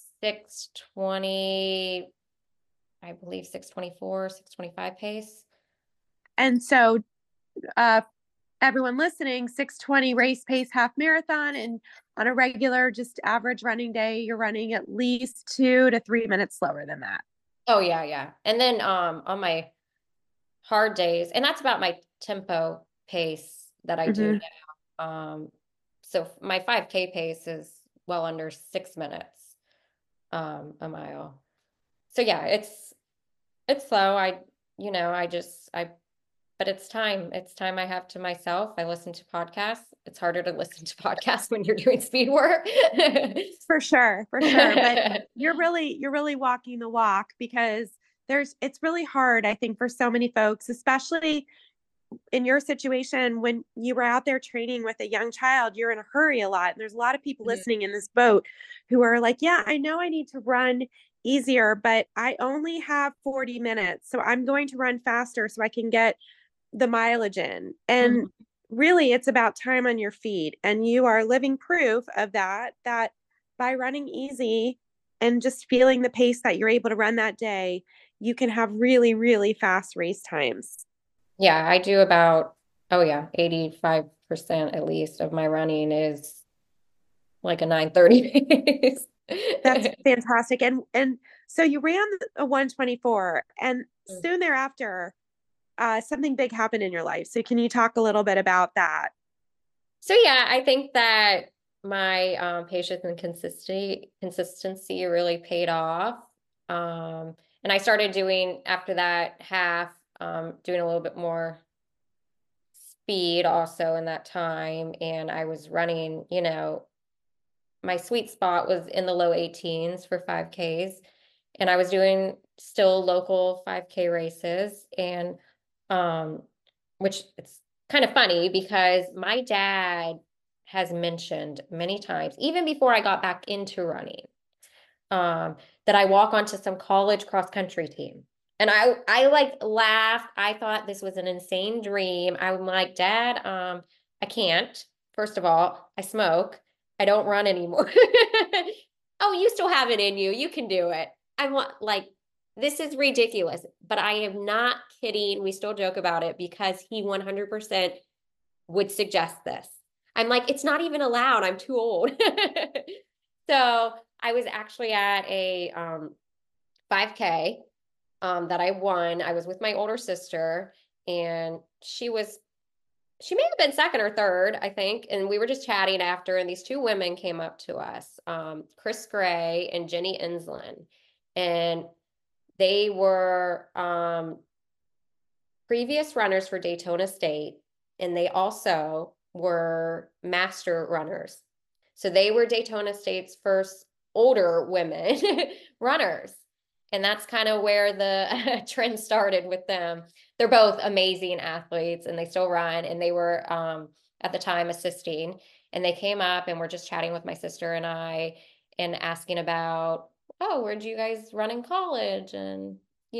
6:20, I believe 6:24, 6:25 pace. And so uh everyone listening, 620 race pace half marathon, and on a regular just average running day, you're running at least 2 to 3 minutes slower than that. Oh yeah, yeah. And then on my hard days, and that's about my tempo pace that I do Mm-hmm. now. So my 5K pace is well under 6 minutes a mile. So yeah, it's slow. But it's time I have to myself. I listen to podcasts. It's harder to listen to podcasts when you're doing speed work. For sure, for sure. But you're really walking the walk because it's really hard, I think, for so many folks, especially in your situation when you were out there training with a young child, you're in a hurry a lot. And there's a lot of people Mhm. listening in this boat who are like, yeah, I know I need to run easier, but I only have 40 minutes. So I'm going to run faster so I can get the mileage in. And Mhm. really, it's about time on your feet. And you are living proof of that by running easy and just feeling the pace that you're able to run that day, you can have really, really fast race times. Yeah, I do about, oh yeah, 85% at least of my running is like a 9:30 pace. That's fantastic. And so you ran a 124 and soon thereafter, something big happened in your life. So can you talk a little bit about that? So yeah, I think that my patience and consistency really paid off. And I started doing after that half, doing a little bit more speed also in that time. And I was running, my sweet spot was in the low 18s for 5Ks. And I was doing still local 5K races. And um, which it's kind of funny because my dad has mentioned many times, even before I got back into running, that I walk onto some college cross country team. And I like laughed. I thought this was an insane dream. I'm like, Dad, I can't. First of all, I smoke. I don't run anymore. Oh, you still have it in you. You can do it. I want like this is ridiculous, but I am not kidding. We still joke about it because he 100% would suggest this. I'm like, it's not even allowed. I'm too old. So I was actually at a 5K that I won. I was with my older sister, and she may have been second or third, I think. And we were just chatting after, and these two women came up to us, Chris Gray and Jenny Insland. And they were previous runners for Daytona State, and they also were master runners. So they were Daytona State's first older women runners. And that's kind of where the trend started with them. They're both amazing athletes and they still run. And they were at the time assisting. And they came up and were just chatting with my sister and I and asking about, oh, where'd you guys run in college? And,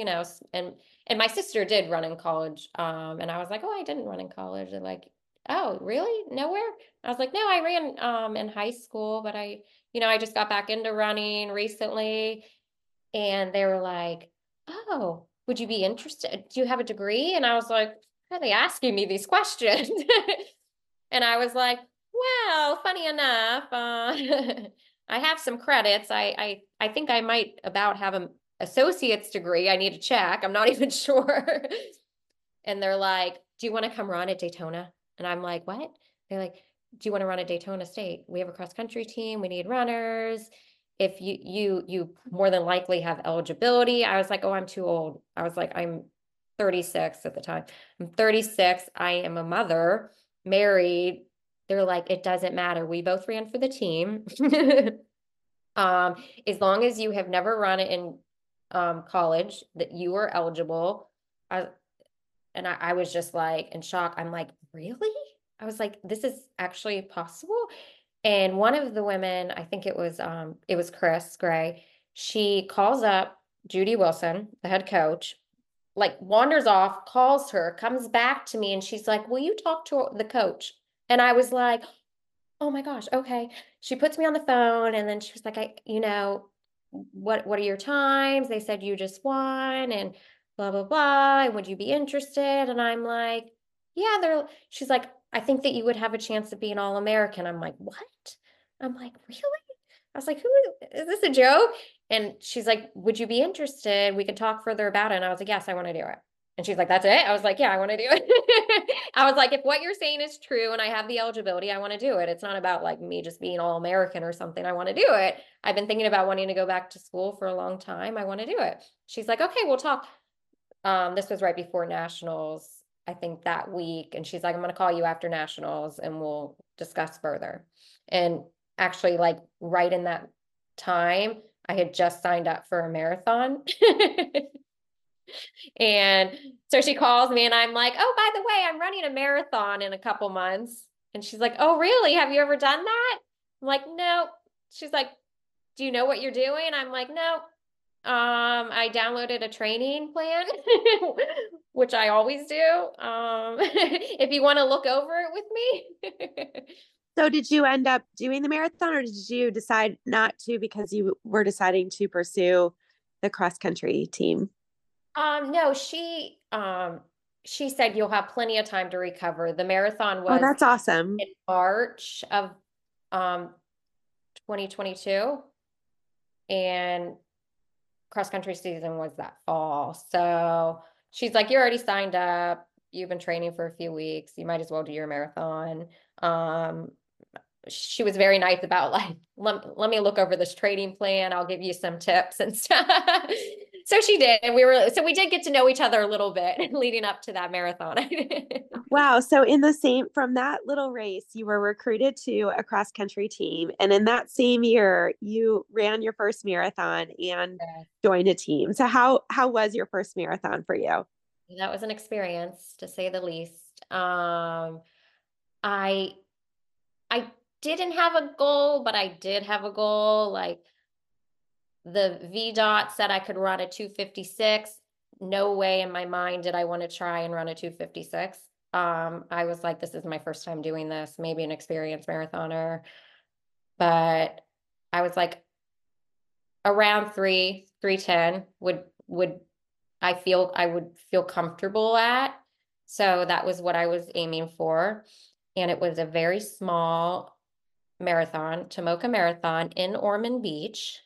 and my sister did run in college. And I was like, oh, I didn't run in college. They're like, oh, really? Nowhere? I was like, no, I ran in high school, but I just got back into running recently. And they were like, oh, would you be interested? Do you have a degree? And I was like, why are they asking me these questions? And I was like, well, funny enough, I have some credits. I think I might about have an associate's degree. I need to check. I'm not even sure. And they're like, do you want to come run at Daytona? And I'm like, what? They're like, do you want to run at Daytona State? We have a cross country team. We need runners. If you more than likely have eligibility. I was like, oh, I'm too old. I was like, I'm 36 at the time. I'm 36. I am a mother, married. They're like, it doesn't matter. We both ran for the team. Um, as long as you have never run it in college, that you are eligible. I was just like in shock. I'm like, really? I was like, this is actually possible. And one of the women, I think it was Chris Gray, she calls up Judy Wilson, the head coach, like wanders off, calls her, comes back to me, and she's like, will you talk to the coach? And I was like, oh my gosh, okay. She puts me on the phone and then she was like, what are your times? They said you just won and blah blah blah. And would you be interested? And I'm like, yeah, she's like, I think that you would have a chance of being all American. I'm like, what? I'm like, really? I was like, is this a joke? And she's like, would you be interested? We could talk further about it. And I was like, yes, I want to do it. And she's like, that's it? I was like, yeah, I want to do it. I was like, if what you're saying is true and I have the eligibility, I want to do it. It's not about like me just being all American or something. I want to do it. I've been thinking about wanting to go back to school for a long time. I want to do it. She's like, okay, we'll talk. This was right before nationals, I think that week. And she's like, I'm going to call you after nationals and we'll discuss further. And actually, like right in that time, I had just signed up for a marathon. And so she calls me and I'm like, oh, by the way, I'm running a marathon in a couple months. And she's like, oh, really? Have you ever done that? I'm like, no. She's like, do you know what you're doing? I'm like, no. I downloaded a training plan, which I always do. If you want to look over it with me. So did you end up doing the marathon or did you decide not to because you were deciding to pursue the cross country team? No, she said you'll have plenty of time to recover. The marathon Oh, was that's awesome. in March of um 2022, and cross country season was that fall. So she's like, you're already signed up. You've been training for a few weeks. You might as well do your marathon. Um, she was very nice about like, let me look over this trading plan. I'll give you some tips and stuff. So she did. And we did get to know each other a little bit leading up to that marathon. Wow. So in the same from that little race, you were recruited to a cross country team. And in that same year, you ran your first marathon and Yeah. joined a team. So how was your first marathon for you? That was an experience to say the least. I I didn't have a goal, but I did have a goal. Like the VDOT said I could run a 256. No way in my mind did I want to try and run a 256. I was like, this is my first time doing this, maybe an experienced marathoner. But I was like around 3:10 would I would feel comfortable at. So that was what I was aiming for. And it was a very small marathon, Tomoka Marathon in Ormond Beach,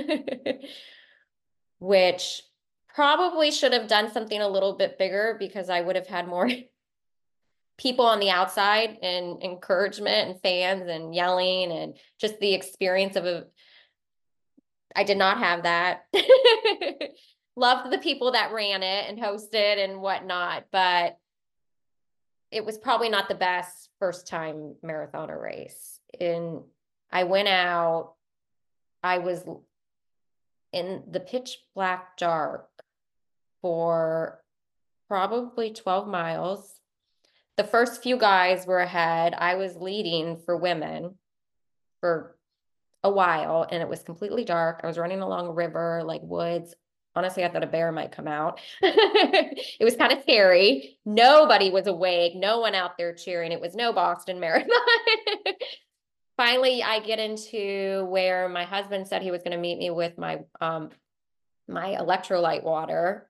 which probably should have done something a little bit bigger because I would have had more people on the outside and encouragement and fans and yelling and just the experience of I did not have that. Loved the people that ran it and hosted and whatnot, but it was probably not the best first time marathoner race. And I went out, I was in the pitch black dark for probably 12 miles. The first few guys were ahead. I was leading for women for a while, and it was completely dark. I was running along a river, like woods. Honestly, I thought a bear might come out. It was kind of scary. Nobody was awake. No one out there cheering. It was no Boston Marathon. Finally, I get into where my husband said he was going to meet me with my electrolyte water.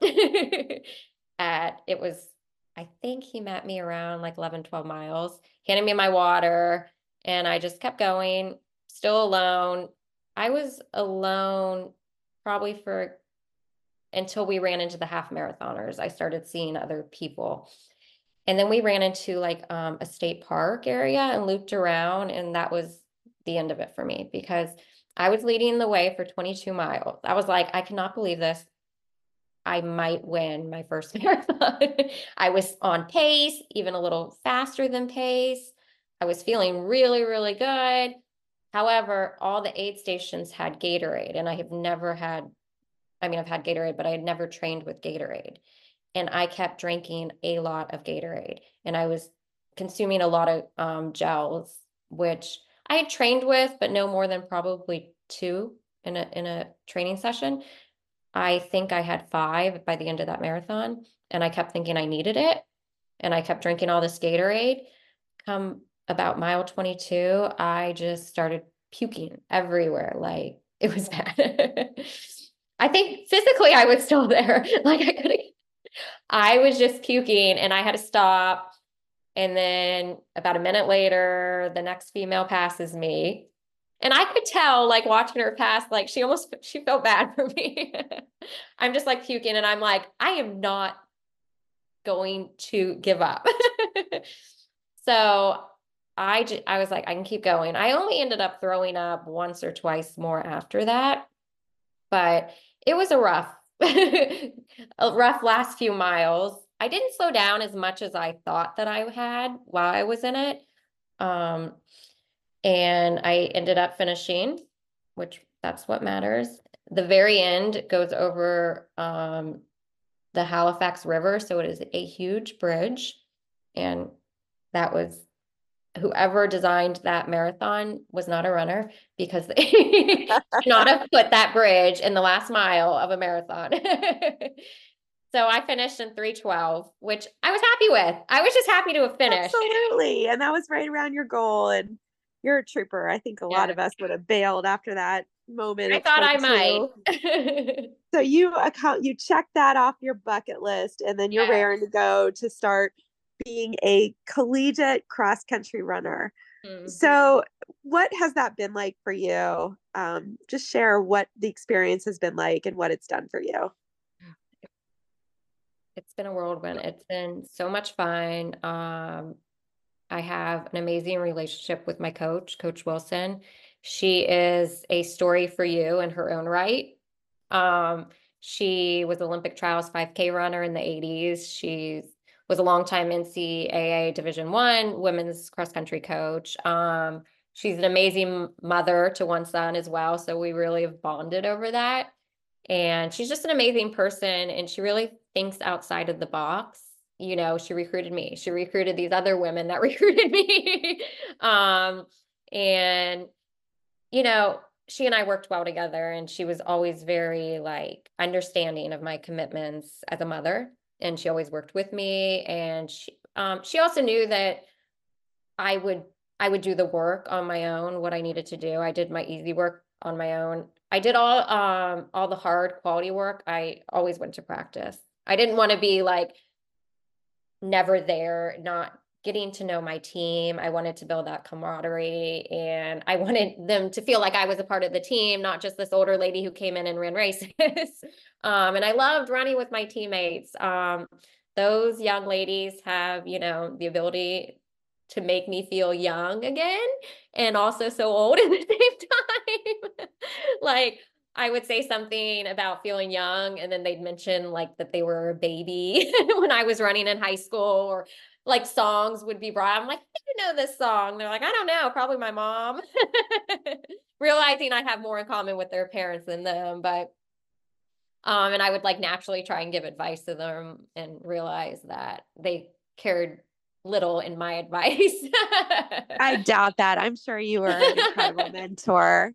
It was, I think he met me around like 11, 12 miles, handed me my water, and I just kept going, still alone. I was alone probably for until we ran into the half marathoners. I started seeing other people. And then we ran into like a state park area and looped around, and that was the end of it for me because I was leading the way for 22 miles. I was like, I cannot believe this. I might win my first marathon. I was on pace, even a little faster than pace. I was feeling really, really good. However, all the aid stations had Gatorade, and I have never had, I mean, I've had Gatorade, but I had never trained with Gatorade. And I kept drinking a lot of Gatorade, and I was consuming a lot of gels, which I had trained with, but no more than probably two in a training session. I think I had five by the end of that marathon, and I kept thinking I needed it, and I kept drinking all this Gatorade. Come about mile 22, I just started puking everywhere. Like it was bad. I think physically I was still there. Like I was just puking and I had to stop. And then about a minute later, the next female passes me. And I could tell, like watching her pass, like she felt bad for me. I'm just like puking and I'm like, I am not going to give up. So I was like, I can keep going. I only ended up throwing up once or twice more after that, but it was a rough last few miles. I didn't slow down as much as I thought that I had while I was in it. Um, and I ended up finishing, which that's what matters. The very end goes over the Halifax River, so it is a huge bridge, and that was whoever designed that marathon was not a runner because they should not have put that bridge in the last mile of a marathon. So I finished in 3:12, which I was happy with. I was just happy to have finished. Absolutely. And that was right around your goal. And you're a trooper. I think a lot Yeah, of us would have bailed after that moment I at thought I 22. might. So you check that off your bucket list, and then you're Yes. raring to go to start being a collegiate cross country runner. Mhm. So what has that been like for you? Just share what the experience has been like and what it's done for you. It's been a whirlwind. It's been so much fun. I have an amazing relationship with my coach, Coach Wilson. She is a story for you in her own right. Um, she was Olympic trials 5K runner in the 80s. She was a longtime NCAA Division I women's cross country coach. She's an amazing mother to one son as well. So we really have bonded over that. And she's just an amazing person, and she really thinks outside of the box. You know, she recruited me. She recruited these other women that recruited me. And you know, she and I worked well together, and she was always very like understanding of my commitments as a mother, and she always worked with me. And she also knew that I would I would do the work on my own, what I needed to do. I did my easy work on my own. I did all the hard quality work. I always went to practice. I didn't want to be like never there, not getting to know my team. I wanted to build that camaraderie, and I wanted them to feel like I was a part of the team, not just this older lady who came in and ran races. And I loved running with my teammates. Those young ladies have, you know, the ability to make me feel young again and also so old at the same time. Like I would say something about feeling young, and then they'd mention like that they were a baby when I was running in high school, or like songs would be brought. I'm like, I do know this song. They're like, I don't know, probably my mom. Realizing I have more in common with their parents than them, but and I would like naturally try and give advice to them and realize that they cared little in my advice. I doubt that. I'm sure you were an incredible mentor.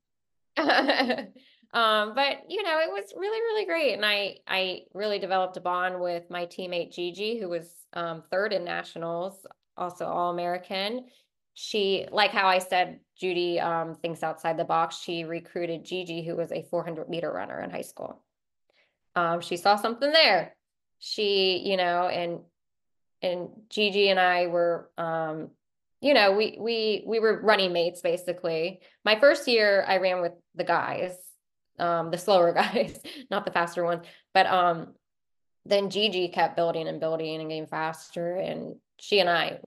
But you know, it was really, really great. And I really developed a bond with my teammate Gigi, who was third in nationals, also All-American. She, like how I said, Judy thinks outside the box. She recruited Gigi, who was a 400-meter runner in high school. She saw something there. She, you know, and Gigi and I were you know, we were running mates basically. My first year I ran with the guys, the slower guys, not the faster ones. But then Gigi kept building and building and getting faster, and she and I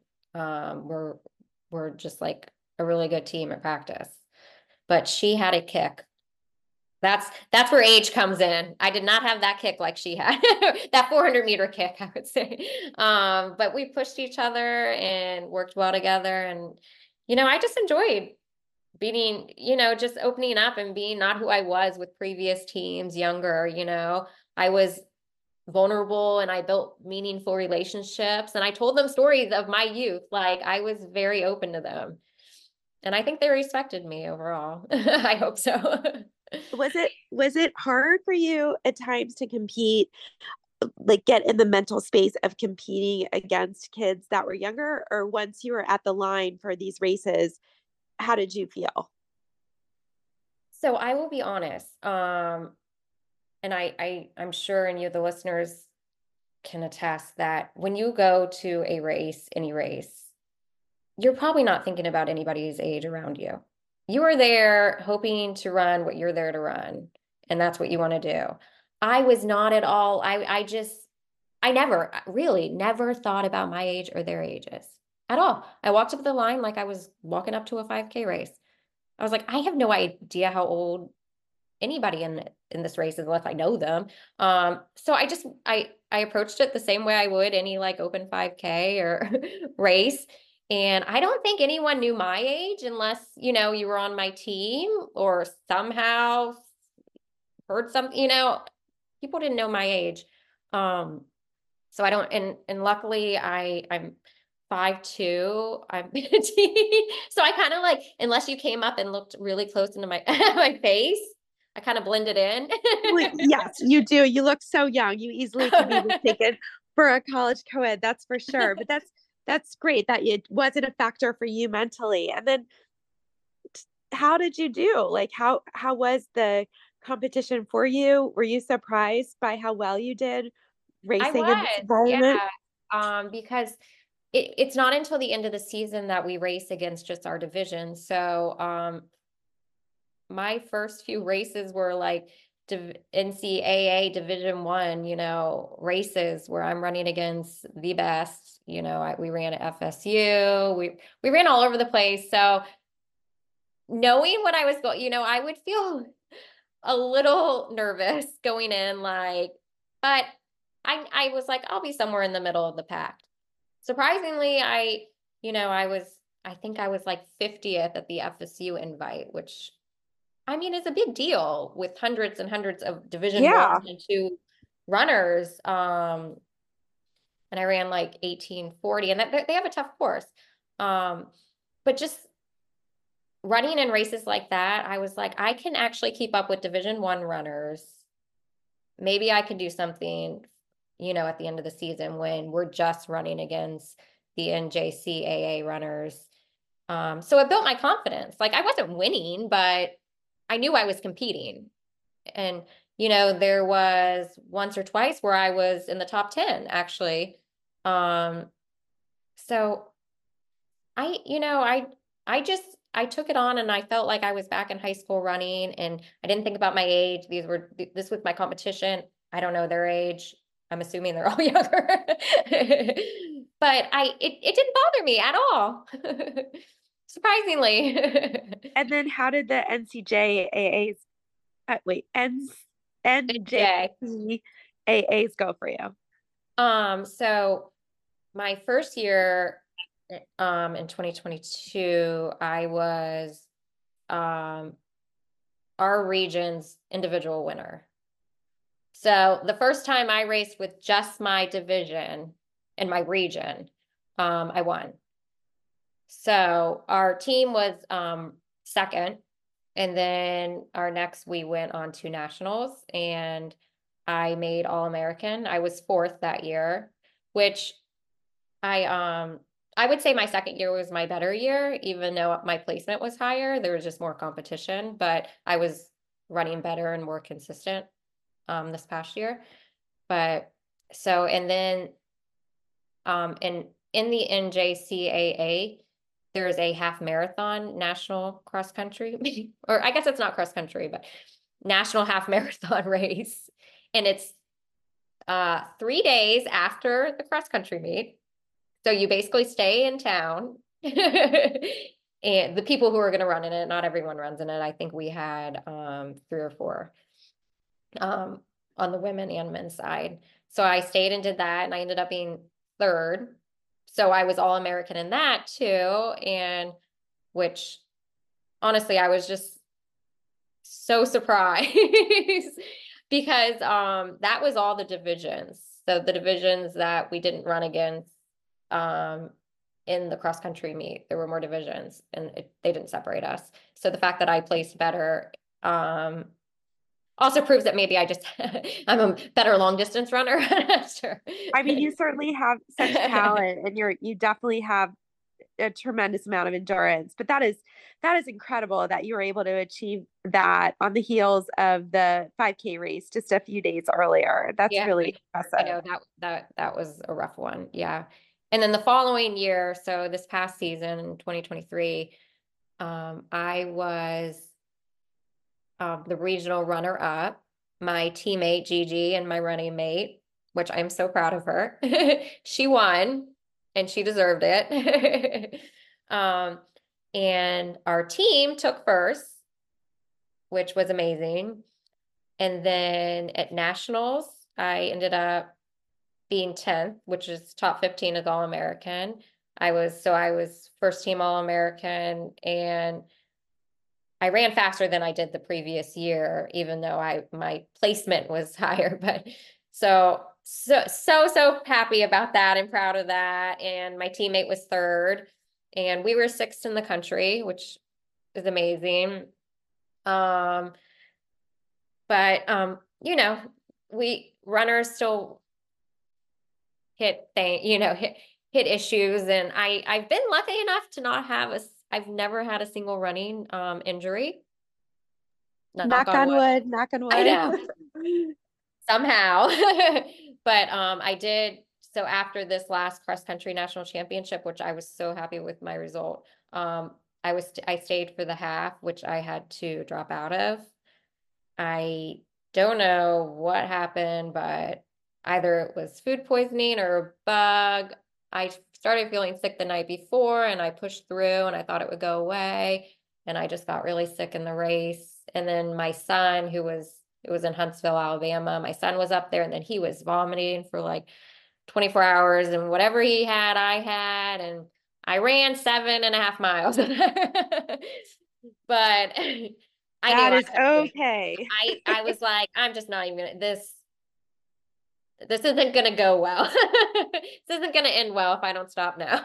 were just like a really good team at practice. But she had a kick. That's where age comes in. I did not have that kick like she had. That 400-meter kick, I would say. But we pushed each other and worked well together. And, you know, I just enjoyed being, you know, just opening up and being not who I was with previous teams, younger, you know. I was vulnerable, and I built meaningful relationships, and I told them stories of my youth. Like I was very open to them. And I think they respected me overall. I hope so. Was it hard for you at times to compete, like get in the mental space of competing against kids that were younger, or once you were at the line for these races, how did you feel? So I will be honest. And I'm sure, and you, the listeners, can attest that when you go to a race, any race, you're probably not thinking about anybody's age around you. You are there hoping to run what you're there to run, and that's what you want to do. I was not at all. I never really never thought about my age or their ages at all. I walked up the line like I was walking up to a 5K race. I was like, I have no idea how old anybody in this race unless I know them. So I approached it the same way I would any like open 5K or race. And I don't think anyone knew my age unless, you know, you were on my team or somehow heard something, you know, people didn't know my age. So I don't, and luckily I'm 5'2". I'm petite. So I kind of like, unless you came up and looked really close into my my face, I kind of blended in. Well, yes, you do. You look so young. You easily could be mistaken for a college co-ed, that's for sure. But that's great that it wasn't a factor for you mentally. And then how did you do? Like how was the competition for you? Were you surprised by how well you did I racing in this was, environment? yeah. Because it's not until the end of the season that we race against just our division. So my first few races were like NCAA Division One, races where I'm running against the best. We ran at FSU. We ran all over the place. So knowing what I was going, I would feel a little nervous going in, but I was like, I'll be somewhere in the middle of the pack. Surprisingly, I think I was like 50th at the FSU invite, which I mean is a big deal with hundreds and hundreds of Division One Yeah. and two runners. And I ran like 1840, and they have a tough course. But just running in races like that, I was like, I can actually keep up with Division One runners. Maybe I could do something, at the end of the season when we're just running against the NJCAA runners. So it built my confidence. Like I wasn't winning, but I knew I was competing. And, there was once or twice where I was in the top 10, actually. So I took it on and I felt like I was back in high school running and I didn't think about my age. This was my competition. I don't know their age. I'm assuming they're all younger. But it didn't bother me at all. Surprisingly. And then how did the NCJAAs wait, Jay. NJCAAs go for you? So my first year in 2022, I was our region's individual winner. So the first time I raced with just my division and my region, I won. So our team was second, and then our next we went on to nationals, and I made All-American. I was fourth that year, which I would say my second year was my better year, even though my placement was higher. There was just more competition, but I was running better and more consistent this past year. But so and then in the NJCAA, there's a half marathon national cross country, or I guess it's not cross country, but national half marathon race. And it's 3 days after the cross country meet. So you basically stay in town. And the people who are going to run in it, not everyone runs in it. I think we had 3 or 4 on the women and men's side. So I stayed and did that, and I ended up being third. So I was All-American in that too, and which honestly I was just so surprised because that was all the divisions. So the divisions that we didn't run against in the cross country meet, there were more divisions and they didn't separate us. So the fact that I placed better also proves that maybe I'm a better long distance runner. Sure. I mean, you certainly have such talent and you definitely have a tremendous amount of endurance, but that is incredible that you were able to achieve that on the heels of the 5K race just a few days earlier. That's Yeah, really I impressive. know that was a rough one. Yeah. And then the following year, so this past season, 2023, I was the regional runner up. My teammate Gigi and my running mate, which I'm so proud of her, she won and she deserved it. And our team took first, which was amazing. And then at nationals, I ended up being 10th, which is top 15 as All-American. I was first team All-American, and I ran faster than I did the previous year, even though my placement was higher. But so so happy about that and proud of that. And my teammate was third, and we were sixth in the country, which is amazing. But you know, we runners still hit issues, and I've been lucky enough to not have I've never had a single running injury. Knock Knock on on wood. wood, knock on I wood. know. Somehow. But I did, so after this last cross country national championship, which I was so happy with my result, I stayed for the half, which I had to drop out of. I don't know what happened, but either it was food poisoning or a bug. I started feeling sick the night before, and I pushed through, and I thought it would go away, and I just got really sick in the race. And then my son, it was in Huntsville, Alabama. My son was up there, and then he was vomiting for like 24 hours, and whatever he had, I had, and I ran 7.5 miles. But I knew That I is couldn't. okay. I was like, I'm just not even gonna, this isn't gonna go well. This isn't gonna end well if I don't stop now.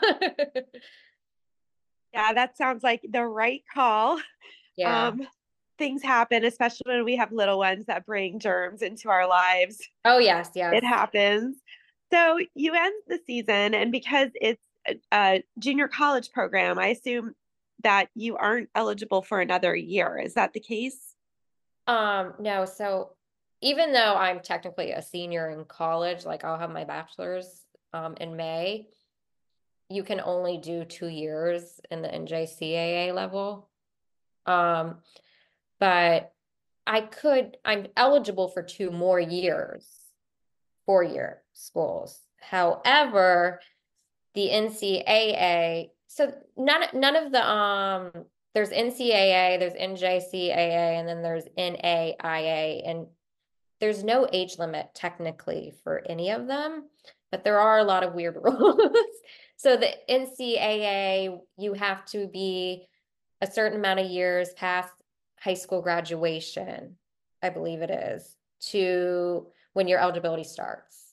Yeah, that sounds like the right call. Yeah. Um, Things happen, especially when we have little ones that bring germs into our lives. Oh yes, yes. It happens. So you end the season, and because it's a junior college program, I assume that you aren't eligible for another year. Is that the case? No, so even though I'm technically a senior in college, like I'll have my bachelor's in May, you can only do 2 years in the NJCAA level. Um, but I'm eligible for 2 more years, 4-year schools. However, the NCAA, so none of the there's NCAA, there's NJCAA, and then there's NAIA, and there's no age limit technically for any of them, but there are a lot of weird rules. So the NCAA, you have to be a certain amount of years past high school graduation, I believe it is, to when your eligibility starts.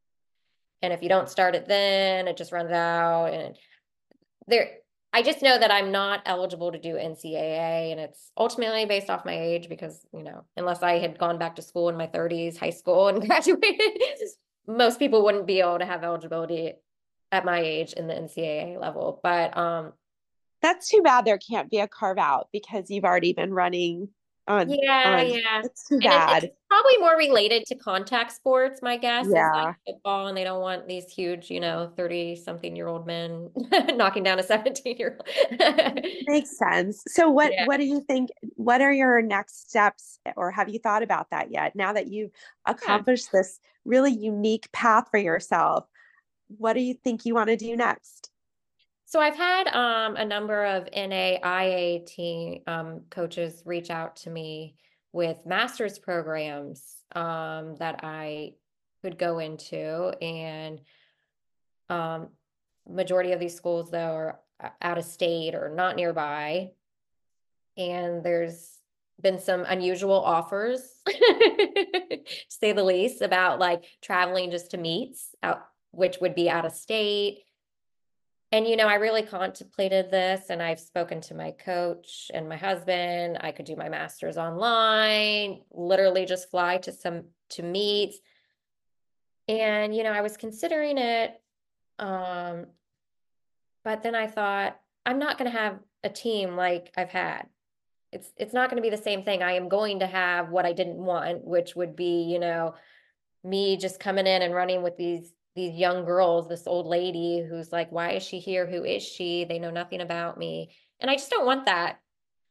And if you don't start it then, it just runs out. And there, I just know that I'm not eligible to do NCAA, and it's ultimately based off my age because, unless I had gone back to school in my 30s, high school, and graduated, most people wouldn't be able to have eligibility at my age in the NCAA level. But That's too bad there can't be a carve out because you've already been running yeah, on yeah. it's too And it's bad. probably more related to contact sports, my guess, is like Yeah. football, and they don't want these huge, 30-something-year-old men knocking down a 17-year-old. Makes sense. So what Yeah. what do you think, what are your next steps, or have you thought about that yet? Now that you've Yeah. accomplished this really unique path for yourself, what do you think you want to do next? So I've had a number of NAIA team coaches reach out to me with master's programs that I could go into, and um, majority of these schools though are out of state or not nearby, and there's been some unusual offers, to say the least, about like traveling just to meets out, which would be out of state. And, I really contemplated this, and I've spoken to my coach and my husband. I could do my master's online, literally just fly to meet. And, I was considering it. Um, but then I thought, I'm not going to have a team like I've had. It's not going to be the same thing. I am going to have what I didn't want, which would be, me just coming in and running with these young girls, this old lady who's like, why is she here? Who is she? They know nothing about me. And I just don't want that.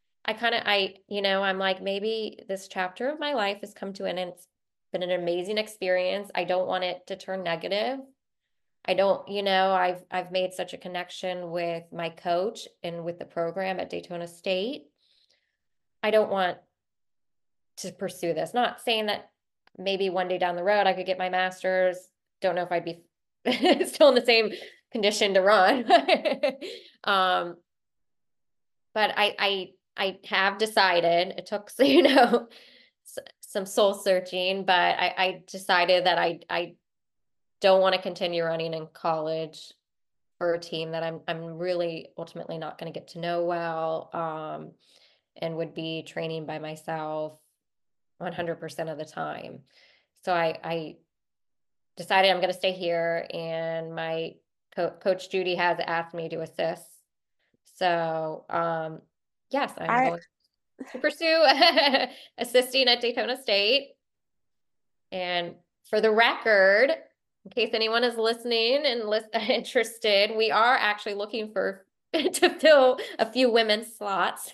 I'm like, maybe this chapter of my life has come to an end. It's been an amazing experience. I don't want it to turn negative. I don't, I've made such a connection with my coach and with the program at Daytona State. I don't want to pursue this. Not saying that maybe one day down the road I could get my master's. Don't know if I'd be still in the same condition to run. um, but I have decided, it took, some soul searching, but I decided that I don't want to continue running in college for a team that I'm really ultimately not going to get to know well, and would be training by myself 100% of the time. So I decided I'm going to stay here, and my coach Judy has asked me to assist. So yes, I'm I going to pursue assisting at Daytona State. And for the record, in case anyone is listening and interested, we are actually looking for to fill a few women's slots.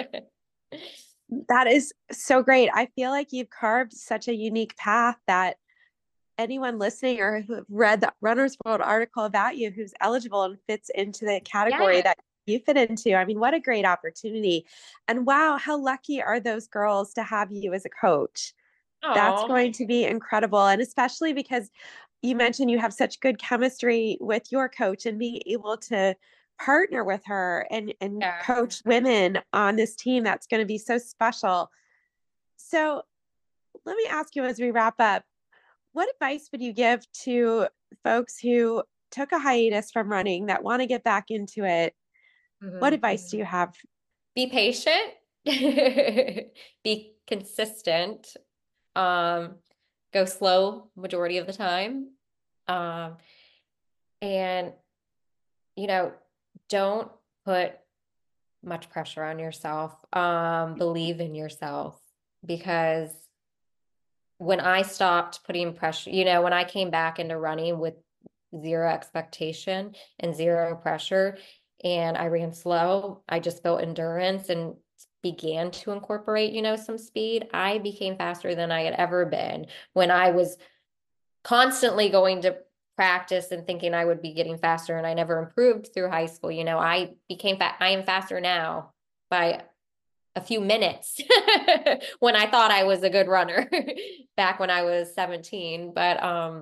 That is so great. I feel like you've carved such a unique path that anyone listening or who have read the Runner's World article about you who's eligible and fits into the category Yeah. that you fit into. I mean, what a great opportunity. And wow, how lucky are those girls to have you as a coach? That's Oh, going to be incredible. And especially because you mentioned you have such good chemistry with your coach and being able to partner with her and yeah. coach women on this team, that's going to be so special. So let me ask you as we wrap up, what advice would you give to folks who took a hiatus from running that want to get back into it? What Mhm. advice do you have? Be patient, be consistent, um, go slow majority of the time. Um, and you know, don't put much pressure on yourself. Believe in yourself, because when I stopped putting pressure, when I came back into running with zero expectation and zero pressure, and I ran slow, I just built endurance and began to incorporate, some speed. I became faster than I had ever been when I was constantly going to practice and thinking I would be getting faster, and I never improved through high school. I am faster now by a few minutes when I thought I was a good runner back when I was 17. But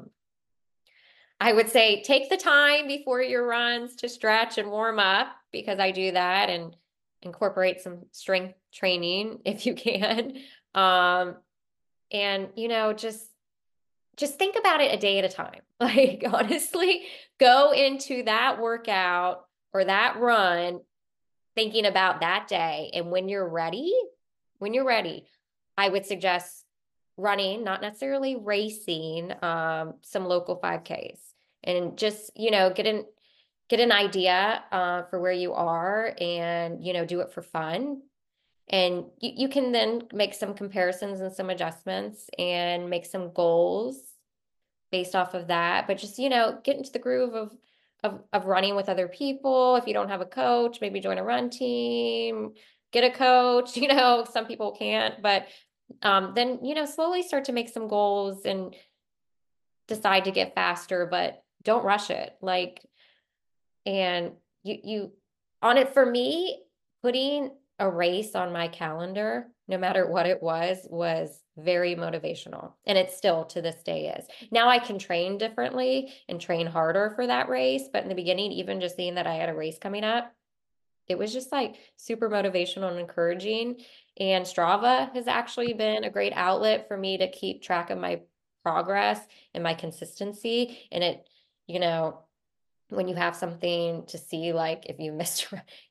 I would say take the time before your runs to stretch and warm up, because I do that, and incorporate some strength training if you can. Um, and just think about it a day at a time. Like, honestly, go into that workout or that run thinking about that day. And when you're ready, I would suggest running, not necessarily racing, some local 5Ks, and just, get an idea for where you are, and, do it for fun. And you can then make some comparisons and some adjustments and make some goals based off of that. But just, get into the groove of running with other people. If you don't have a coach, maybe join a run team, get a coach. Some people can't, but then, slowly start to make some goals and decide to get faster, but don't rush it. Like, and you on it, for me, putting a race on my calendar, no matter what it was very motivational. And it still to this day is. Now I can train differently and train harder for that race. But in the beginning, even just seeing that I had a race coming up, it was just like super motivational and encouraging. And Strava has actually been a great outlet for me to keep track of my progress and my consistency. And it, you know, when you have something to see, like if you missed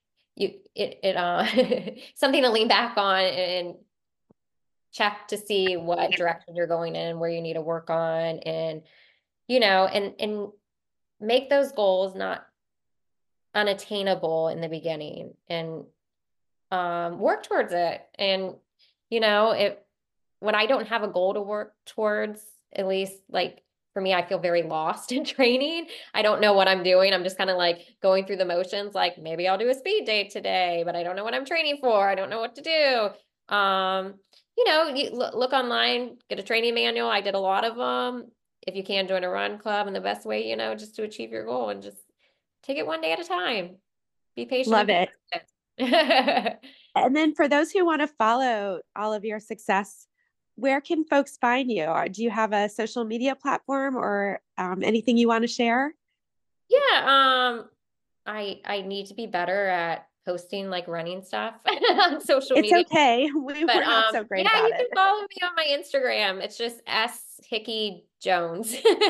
something to lean back on and check to see what direction you're going in, where you need to work on, and and make those goals not unattainable in the beginning, and work towards it. And if when I don't have a goal to work towards, at least like for me, I feel very lost in training. I don't know what I'm doing. I'm just kind of like going through the motions, like maybe I'll do a speed day today, but I don't know what I'm training for. I don't know what to do. You look online, get a training manual. I did a lot of them. If you can, join a run club, and the best way, just to achieve your goal, and just take it one day at a time. Be patient and Love it. persistent. And then for those who want to follow all of your success, where can folks find you? Or do you have a social media platform or anything you want to share? Yeah, I need to be better at posting like running stuff on social It's media. okay. But We're not so great yeah, about you can it. follow me on my Instagram. It's just S Hickey Jones.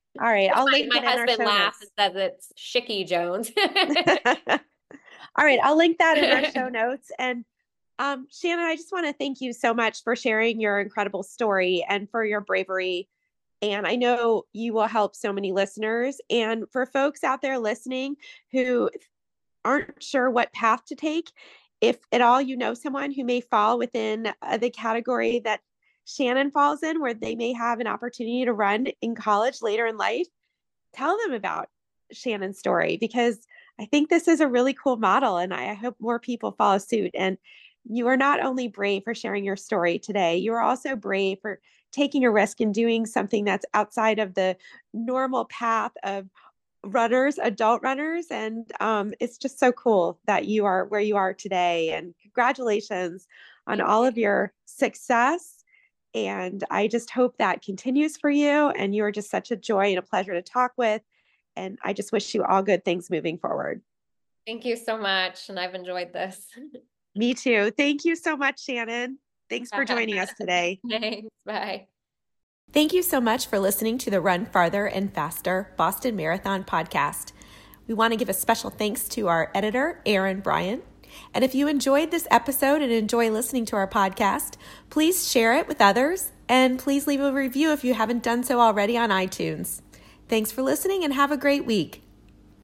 All right, That's I'll why link my it in our husband show laughs notes. and says it's Shicky Jones. All right, I'll link that in our show notes. And Shannon, I just want to thank you so much for sharing your incredible story and for your bravery. And I know you will help so many listeners. And for folks out there listening who aren't sure what path to take, if at all you know someone who may fall within the category that Shannon falls in, where they may have an opportunity to run in college later in life, tell them about Shannon's story, because I think this is a really cool model and I hope more people follow suit. And you are not only brave for sharing your story today, you are also brave for taking a risk and doing something that's outside of the normal path of runners, adult runners. And it's just so cool that you are where you are today. And congratulations on Thank all you. of your success. And I just hope that continues for you. And you are just such a joy and a pleasure to talk with. And I just wish you all good things moving forward. Thank you so much. And I've enjoyed this. Me too. Thank you so much, Shannon. Thanks for joining us today. Thanks. Bye. Thank you so much for listening to the Run Farther and Faster Boston Marathon podcast. We want to give a special thanks to our editor, Aaron Bryant. And if you enjoyed this episode and enjoy listening to our podcast, please share it with others and please leave a review if you haven't done so already on iTunes. Thanks for listening and have a great week.